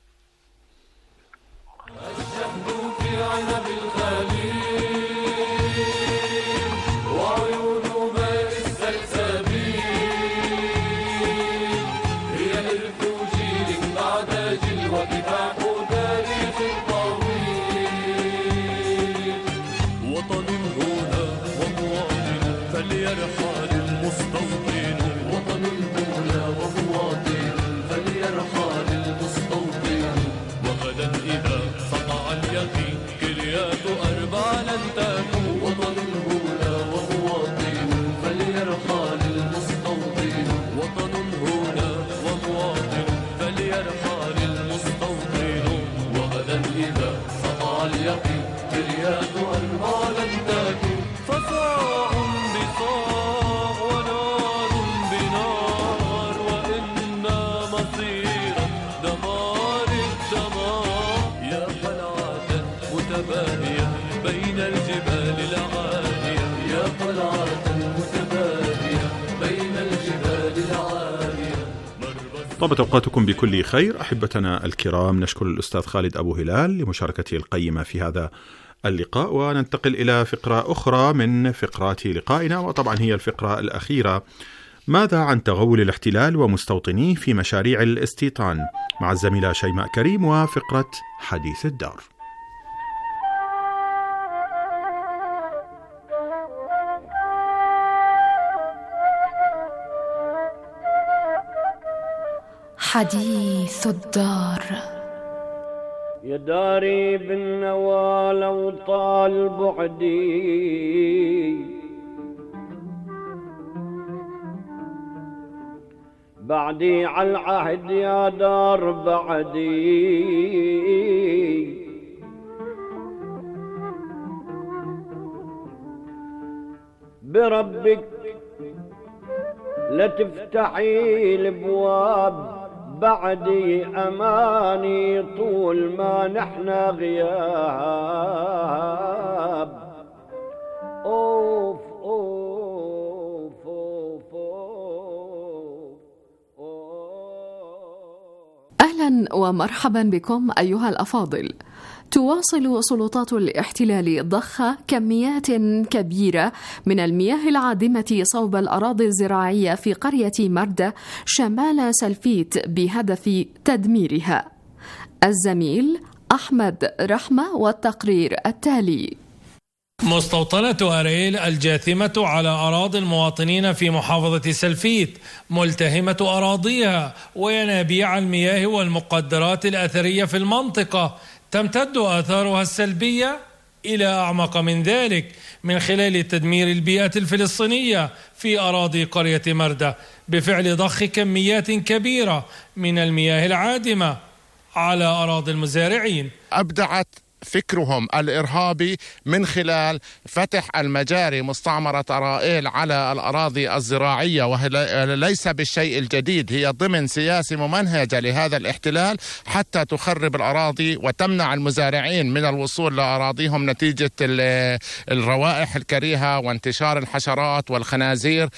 H: طابت أوقاتكم بكل خير أحبتنا الكرام. نشكر الأستاذ خالد أبو هلال لمشاركته القيمة في هذا اللقاء، وننتقل إلى فقرة أخرى من فقرات لقائنا، وطبعا هي الفقرة الأخيرة. ماذا عن تغول الاحتلال ومستوطنيه في مشاريع الاستيطان؟ مع الزميلة شيماء كريم وفقرة حديث الدار.
C: حديث الدار.
N: يا داري بالنوى لو طال بعدي، بعدي على العهد يا دار بعدي، بربك لا تفتحي الابواب بعدي اماني طول ما نحنا غياب. اوف اوف اوف اوف.
J: اهلا ومرحبا بكم ايها الافاضل. تواصل سلطات الاحتلال ضخ كميات كبيرة من المياه العادمة صوب الأراضي الزراعية في قرية مردة شمال سلفيت بهدف تدميرها. الزميل أحمد رحمة والتقرير التالي.
O: مستوطنة أريل الجاثمة على أراضي المواطنين في محافظة سلفيت ملتهمة أراضيها وينابيع المياه والمقدرات الأثرية في المنطقة، تمتد آثارها السلبية إلى أعمق من ذلك من خلال تدمير البيئة الفلسطينية في أراضي قرية مردة بفعل ضخ كميات كبيرة من المياه العادمة على أراضي المزارعين.
P: أبدعت فكرهم الإرهابي من خلال فتح المجاري مستعمرة أرائيل على الأراضي الزراعية، وهي ليس بالشيء الجديد، هي ضمن سياسة ممنهجة لهذا الاحتلال حتى تخرب الأراضي وتمنع المزارعين من الوصول لأراضيهم نتيجة الروائح الكريهة وانتشار الحشرات والخنازير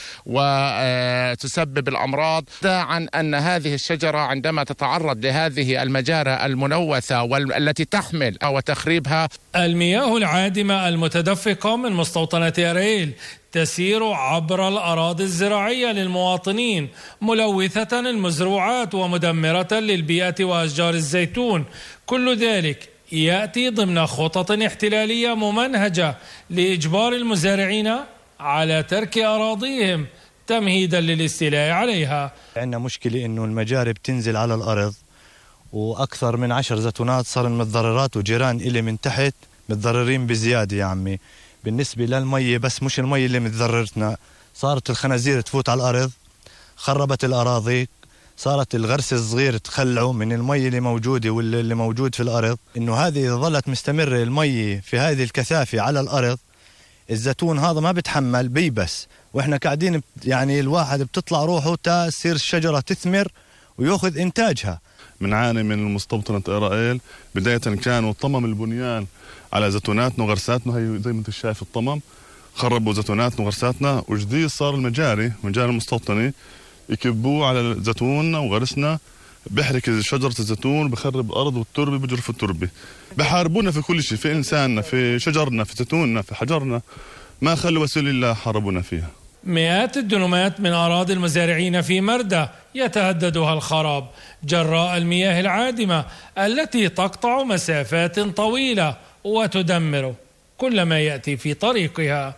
P: وتسبب الأمراض. عن أن هذه الشجرة عندما تتعرض لهذه المجاري الملوثة والتي تحمل أو تخريبها
O: المياه العادمة المتدفقة من مستوطنة أريل تسير عبر الأراضي الزراعية للمواطنين ملوثة المزروعات ومدمرة للبيئة وأشجار الزيتون. كل ذلك يأتي ضمن خطط احتلالية ممنهجة لإجبار المزارعين على ترك أراضيهم تمهيدا للاستيلاء عليها.
Q: عندنا مشكلة إنه المجاري بتنزل على الأرض وأكثر من عشر زيتونات صار متضررات، وجيران إلي من تحت متضررين بزيادة يا عمي. بالنسبة للمية بس مش المية اللي متضررتنا، صارت الخنازير تفوت على الأرض، خربت الأراضي، صارت الغرس الصغير تخلعوا من المية اللي موجودة واللي موجود في الأرض. إنه هذه إذا ظلت مستمرة المية في هذه الكثافة على الأرض الزيتون هذا ما بتحمل بيبس، وإحنا قاعدين يعني الواحد بتطلع روحه تصير الشجرة تثمر ويأخذ إنتاجها.
R: منعاني من مستوطنة أرائيل بداية كانوا طمم البنيان على زيتوناتنا وغرساتنا، هي زي ما انت شايف الطمم خربوا زيتوناتنا وغرساتنا، وجديد صار المجاري مجاري المستوطنة يكبوه على زيتوننا وغرسنا، بحرك شجرة الزيتون، بخرب الأرض والتربة، بجرف التربة، بحاربونا في كل شيء، في إنساننا، في شجرنا، في زيتوننا، في حجرنا، ما خلوا وسيلة إلا حاربونا فيها.
O: مئات الدنومات من أراضي المزارعين في مردة يتهددها الخراب جراء المياه العادمة التي تقطع مسافات طويلة وتدمر كل ما يأتي في طريقها.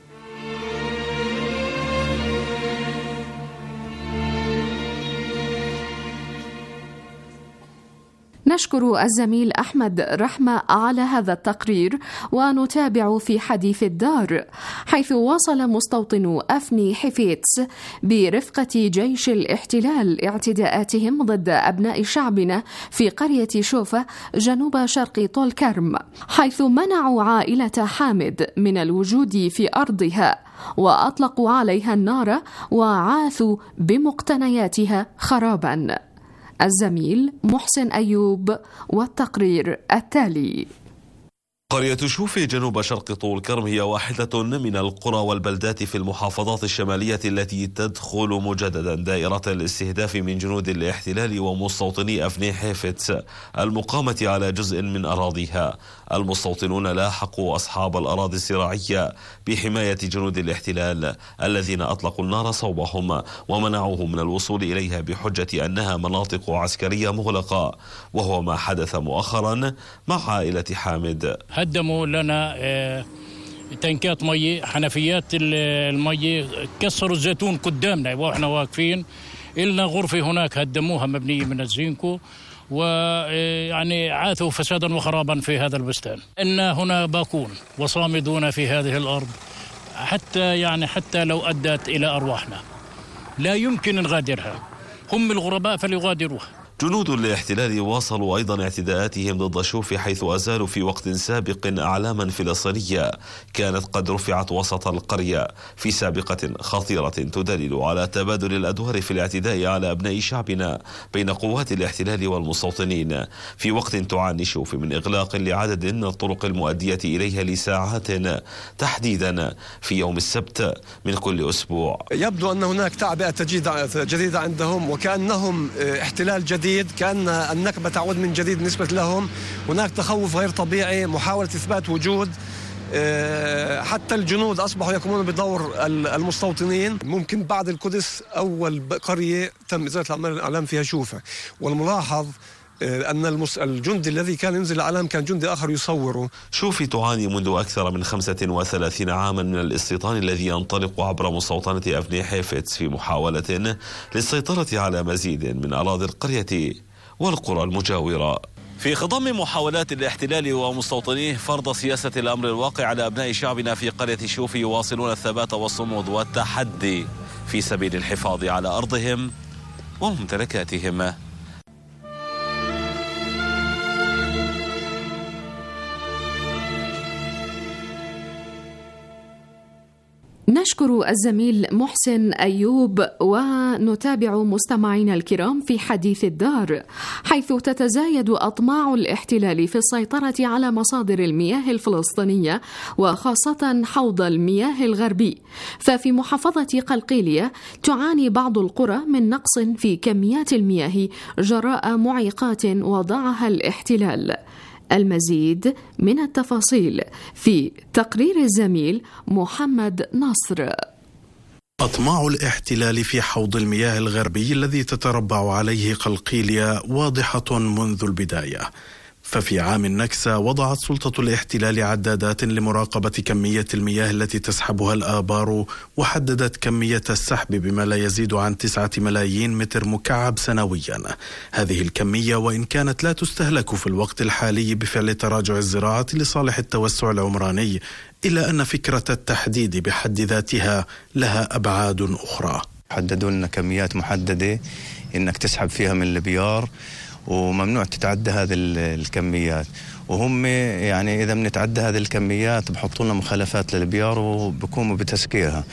J: نشكر الزميل أحمد رحمة على هذا التقرير، ونتابع في حديث الدار، حيث واصل مستوطنو أفني حفيتس برفقة جيش الاحتلال اعتداءاتهم ضد أبناء شعبنا في قرية شوفة جنوب شرق طول كرم، حيث منعوا عائلة حامد من الوجود في أرضها وأطلقوا عليها النار وعاثوا بمقتنياتها خرابا. الزميل محسن أيوب والتقرير التالي.
S: قرية شوفي جنوب شرق طول كرم هي واحدة من القرى والبلدات في المحافظات الشمالية التي تدخل مجددا دائرة الاستهداف من جنود الاحتلال ومستوطني أفني حيفتس المقامة على جزء من أراضيها. المستوطنون لاحقوا أصحاب الأراضي الزراعية بحماية جنود الاحتلال الذين أطلقوا النار صوبهم ومنعوه من الوصول إليها بحجة أنها مناطق عسكرية مغلقة، وهو ما حدث مؤخرا مع عائلة حامد.
T: هدموا لنا تنكات مية، حنفيات المية، كسروا الزيتون قدامنا واحنا واقفين، إلنا غرفة هناك هدموها مبنية من الزينكو، ويعني عاثوا فسادا وخرابا في هذا البستان. إن هنا باقون وصامدون في هذه الأرض حتى يعني حتى لو أدت إلى أرواحنا لا يمكن نغادرها، هم الغرباء فليغادروها.
S: جنود الاحتلال واصلوا أيضا اعتداءاتهم ضد شوفي، حيث أزالوا في وقت سابق أعلاما فلسطينية كانت قد رفعت وسط القرية في سابقة خطيرة تدلل على تبادل الأدوار في الاعتداء على أبناء شعبنا بين قوات الاحتلال والمستوطنين، في وقت تعاني شوفي من إغلاق لعدد من الطرق المؤدية إليها لساعات تحديدا في يوم السبت من كل أسبوع.
U: يبدو أن هناك تعبئة جديدة عندهم، وكأنهم احتلال جديد، كأن النكبة تعود من جديد بالنسبة لهم. هناك تخوف غير طبيعي، محاولة إثبات وجود، حتى الجنود أصبحوا يقومون بدور المستوطنين. ممكن بعد القدس أول قرية تم إزالة الأعلام فيها شوفة، والملاحظ أن الجندي الذي كان ينزل الأعلام كان جندي آخر يصوره.
S: شوفي تعاني منذ أكثر من خمسة وثلاثين عاما من الاستيطان الذي ينطلق عبر مستوطنة أبني حيفتس في محاولة للسيطرة على مزيد من أراضي القرية والقرى المجاورة. في خضم محاولات الاحتلال ومستوطنيه فرض سياسة الأمر الواقع على أبناء شعبنا في قرية شوفي، يواصلون الثبات والصمود والتحدي في سبيل الحفاظ على أرضهم وممتلكاتهم.
A: نشكر الزميل محسن أيوب، ونتابع مستمعينا الكرام في حديث الدار، حيث تتزايد أطماع الاحتلال في السيطرة على مصادر المياه الفلسطينية وخاصة حوض المياه الغربي. ففي محافظة قلقيلية تعاني بعض القرى من نقص في كميات المياه جراء معيقات وضعها الاحتلال. المزيد من التفاصيل في تقرير الزميل محمد نصر.
V: أطماع الاحتلال في حوض المياه الغربي الذي تتربع عليه قلقيلية واضحة منذ البداية. ففي عام النكسة وضعت سلطة الاحتلال عدادات لمراقبة كمية المياه التي تسحبها الآبار، وحددت كمية السحب بما لا يزيد عن تسعة ملايين متر مكعب سنويا. هذه الكمية وإن كانت لا تستهلك في الوقت الحالي بفعل تراجع الزراعة لصالح التوسع العمراني، إلا أن فكرة التحديد بحد ذاتها لها أبعاد أخرى.
W: حددوا لنا كميات محددة إنك تسحب فيها من البيار، وممنوع تتعدى هذه الكميات، وهم يعني إذا بنتعدى هذه الكميات بحطوا لنا مخالفات للبيار وبقوموا بتسكيرها،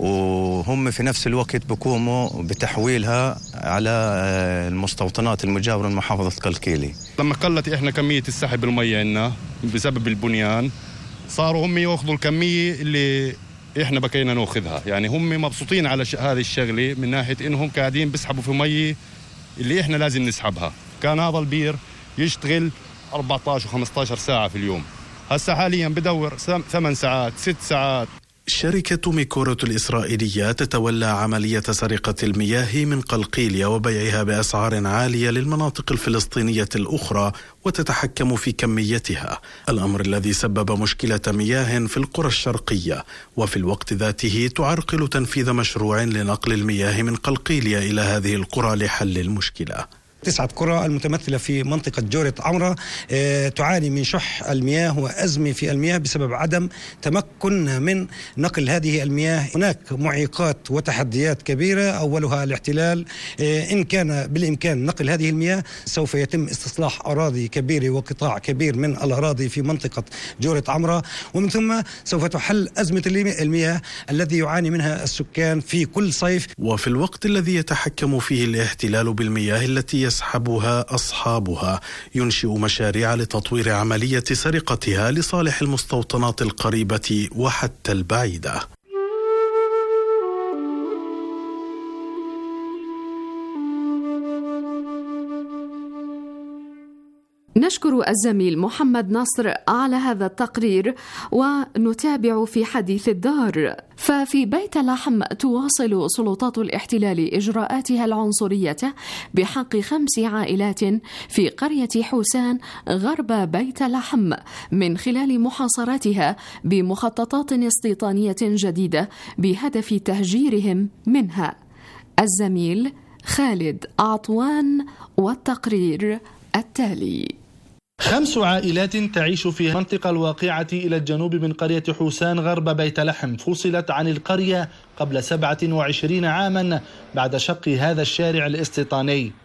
W: وهم في نفس الوقت بقوموا بتحويلها على المستوطنات المجاورة لمحافظة قلقيلي.
X: لما قلت إحنا كمية السحب المية عنا بسبب البنيان، صاروا هم يأخذوا الكمية اللي إحنا بكينا نأخذها. يعني هم مبسوطين على هذه الشغلة من ناحية إنهم قاعدين بيسحبوا في مية اللي إحنا لازم نسحبها. كان هذا البير يشتغل أربعة عشر وخمسة عشر ساعة في اليوم، هسا حاليا بدور ثمان ساعات ست ساعات.
V: شركة ميكورة الإسرائيلية تتولى عملية سرقة المياه من قلقيلية وبيعها بأسعار عالية للمناطق الفلسطينية الأخرى، وتتحكم في كميتها، الأمر الذي سبب مشكلة مياه في القرى الشرقية، وفي الوقت ذاته تعرقل تنفيذ مشروع لنقل المياه من قلقيلية إلى هذه القرى لحل المشكلة.
Y: تسعة قرى المتمثلة في منطقة جورة عمرة اه تعاني من شح المياه وأزمة في المياه بسبب عدم تمكننا من نقل هذه المياه. هناك معيقات وتحديات كبيرة، أولها الاحتلال. اه إن كان بالإمكان نقل هذه المياه سوف يتم استصلاح أراضي كبيرة وقطاع كبير من الأراضي في منطقة جورة عمرة، ومن ثم سوف تحل أزمة المياه الذي يعاني منها السكان في كل صيف.
V: وفي الوقت الذي يتحكم فيه الاحتلال بالمياه التي يسحبها أصحابها، ينشئ مشاريع لتطوير عملية سرقتها لصالح المستوطنات القريبة وحتى البعيدة.
A: نشكر الزميل محمد نصر على هذا التقرير، ونتابع في حديث الدار. ففي بيت لحم تواصل سلطات الاحتلال إجراءاتها العنصرية بحق خمس عائلات في قرية حوسان غرب بيت لحم من خلال محاصرتها بمخططات استيطانية جديدة بهدف تهجيرهم منها. الزميل خالد عطوان والتقرير التالي.
Z: خمس عائلات تعيش في المنطقة الواقعة إلى الجنوب من قرية حوسان غرب بيت لحم فصلت عن القرية قبل سبعة وعشرين عاما بعد شق هذا الشارع الاستيطاني.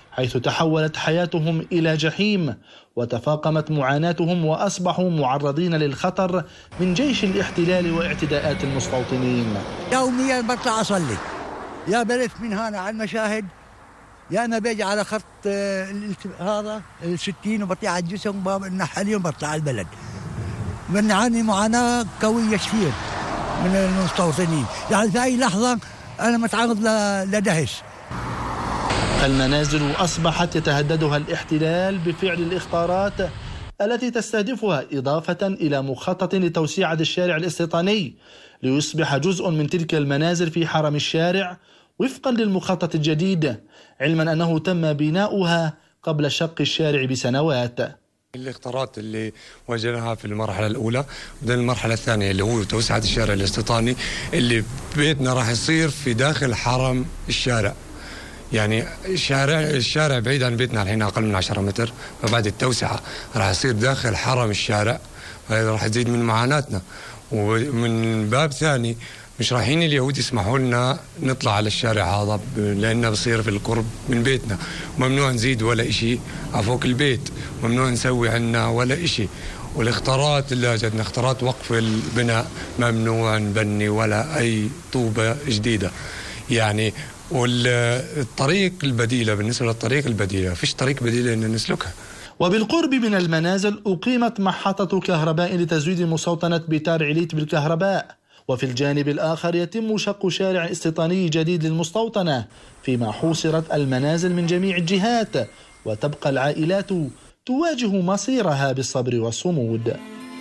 Z: حيث تحولت حياتهم إلى جحيم وتفاقمت معاناتهم وأصبحوا معرضين للخطر من جيش الاحتلال واعتداءات المستوطنين.
B: يوميا بطلع أصلي، يا بلف من هنا على المشاهد، يا أنا بيجي على خط هذا الستين وبطلع على الجسم باب النحلي وبطلع على البلد. بنعاني معاناة قوية كثير من المستوطنين، يعني في أي لحظة أنا متعرض لدهش.
Z: المنازل أصبحت يتهددها الاحتلال بفعل الإخطارات التي تستهدفها، إضافة إلى مخطط لتوسيع الشارع الاستيطاني ليصبح جزء من تلك المنازل في حرم الشارع وفقا للمخطط الجديد، علما أنه تم بناؤها قبل شق الشارع بسنوات.
D: الاختارات اللي واجهناها في المرحلة الأولى، وبعدين المرحلة الثانية اللي هو توسعة الشارع الاستيطاني اللي بيتنا راح يصير في داخل حرم الشارع. يعني الشارع الشارع بعيد عن بيتنا الحين أقل من عشرة متر، فبعد التوسعة راح يصير داخل حرم الشارع، وهذا راح يزيد من معاناتنا. ومن باب ثاني مش رايحين اليهود يسمحوا لنا نطلع على الشارع هذا لأنه بصير في القرب من بيتنا، ممنوع نزيد ولا إشي عفوك البيت، ممنوع نسوي عنا ولا إشي. والاختارات اللي جدنا اختارات وقف البناء، ممنوع نبني ولا أي طوبة جديدة. يعني والطريق البديلة بالنسبة للطريق البديلة فيش طريق بديلة إن نسلكها.
Z: وبالقرب من المنازل أقيمت محطة كهرباء لتزويد مستوطنة بيتار عليت بالكهرباء، وفي الجانب الآخر يتم شق شارع استيطاني جديد للمستوطنة، فيما حوصرت المنازل من جميع الجهات وتبقى العائلات تواجه مصيرها بالصبر والصمود.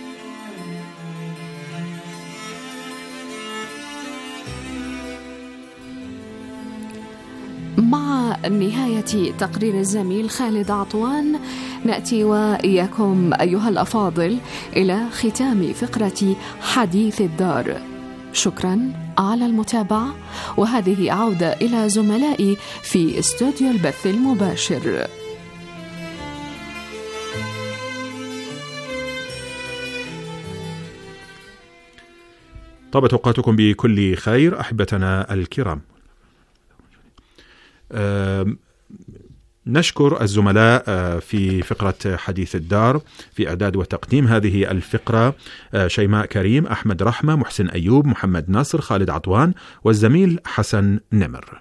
J: مع نهاية تقرير الزميل خالد عطوان نأتي وإياكم أيها الأفاضل إلى ختام فقرة حديث الدار. شكرا على المتابعة، وهذه عودة إلى زملائي في استوديو البث المباشر.
H: طابت أوقاتكم بكل خير أحبتنا الكرام. نشكر الزملاء في فقرة حديث الدار في إعداد وتقديم هذه الفقرة، شيماء كريم، أحمد رحمة، محسن أيوب، محمد ناصر، خالد عطوان، والزميل حسن نمر.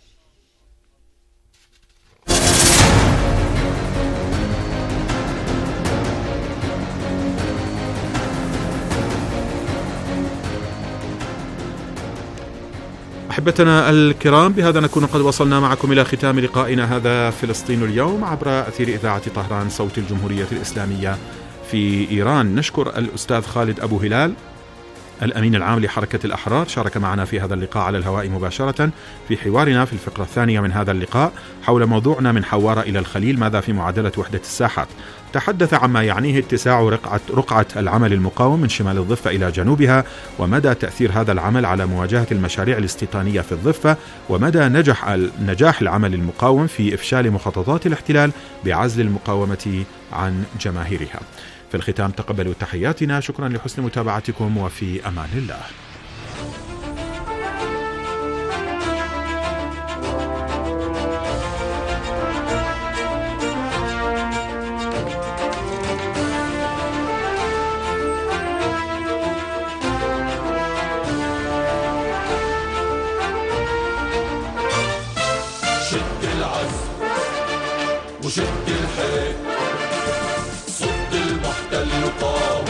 H: أحبتنا الكرام، بهذا نكون قد وصلنا معكم إلى ختام لقائنا هذا فلسطين اليوم عبر أثير إذاعة طهران صوت الجمهورية الإسلامية في إيران. نشكر الأستاذ خالد أبو هلال الأمين العام لحركة الأحرار، شارك معنا في هذا اللقاء على الهواء مباشرة في حوارنا في الفقرة الثانية من هذا اللقاء حول موضوعنا من حوارة إلى الخليل، ماذا في معادلة وحدة الساحات. تحدث عما يعنيه اتساع رقعة, رقعة العمل المقاوم من شمال الضفة إلى جنوبها، ومدى تأثير هذا العمل على مواجهة المشاريع الاستيطانية في الضفة، ومدى نجح نجاح العمل المقاوم في إفشال مخططات الاحتلال بعزل المقاومة عن جماهيرها. في الختام تقبلوا تحياتنا، شكرا لحسن متابعتكم، وفي أمان الله.
E: شد العزم وشد الحيل، صد المحتل قاوم.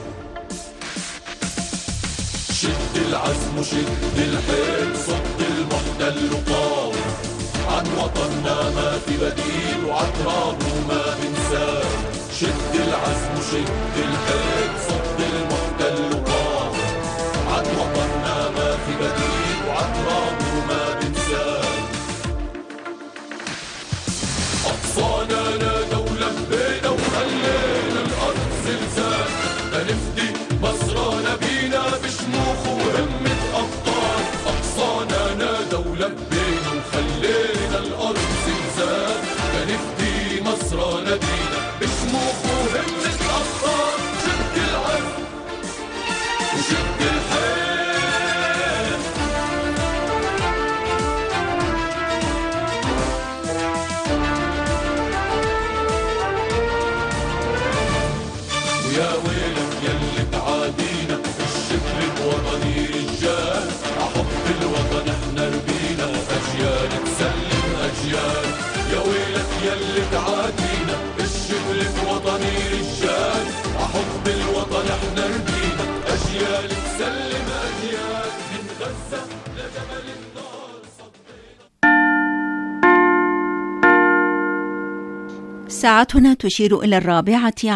E: شد العزم وشد الحيل، صد المحتل قاوم. عن وطننا ما في بديل، وعن ترابه ما بنساه. شد العزم وشد الحيل، صد المحتل قاوم. عن وطننا ما في بديل، وعن ترابه ما بنساه. أقصانا نادوا لبينا وخلينا الأرض زلزال، نفدي مصرنا بينا بشموخ وهمة أبطال. أقصانا نادوا لبينا وخلينا الأرض زلزال، نفدي مصرنا بينا بشموخ وهمة أبطال. شد العزم وشد الحيل، ويا ويلك يلي تعادينا الشكل الوطني رجال عحب الوطن احنا ربينا أجيال تسلم أجيال يا ويلك يلي تعادينا الشكل الوطني رجال عحب الوطن احنا ربينا أجيال تسلم أجيال من غزة لجبل النار صدينا.
F: ساعتنا تشير إلى الرابعة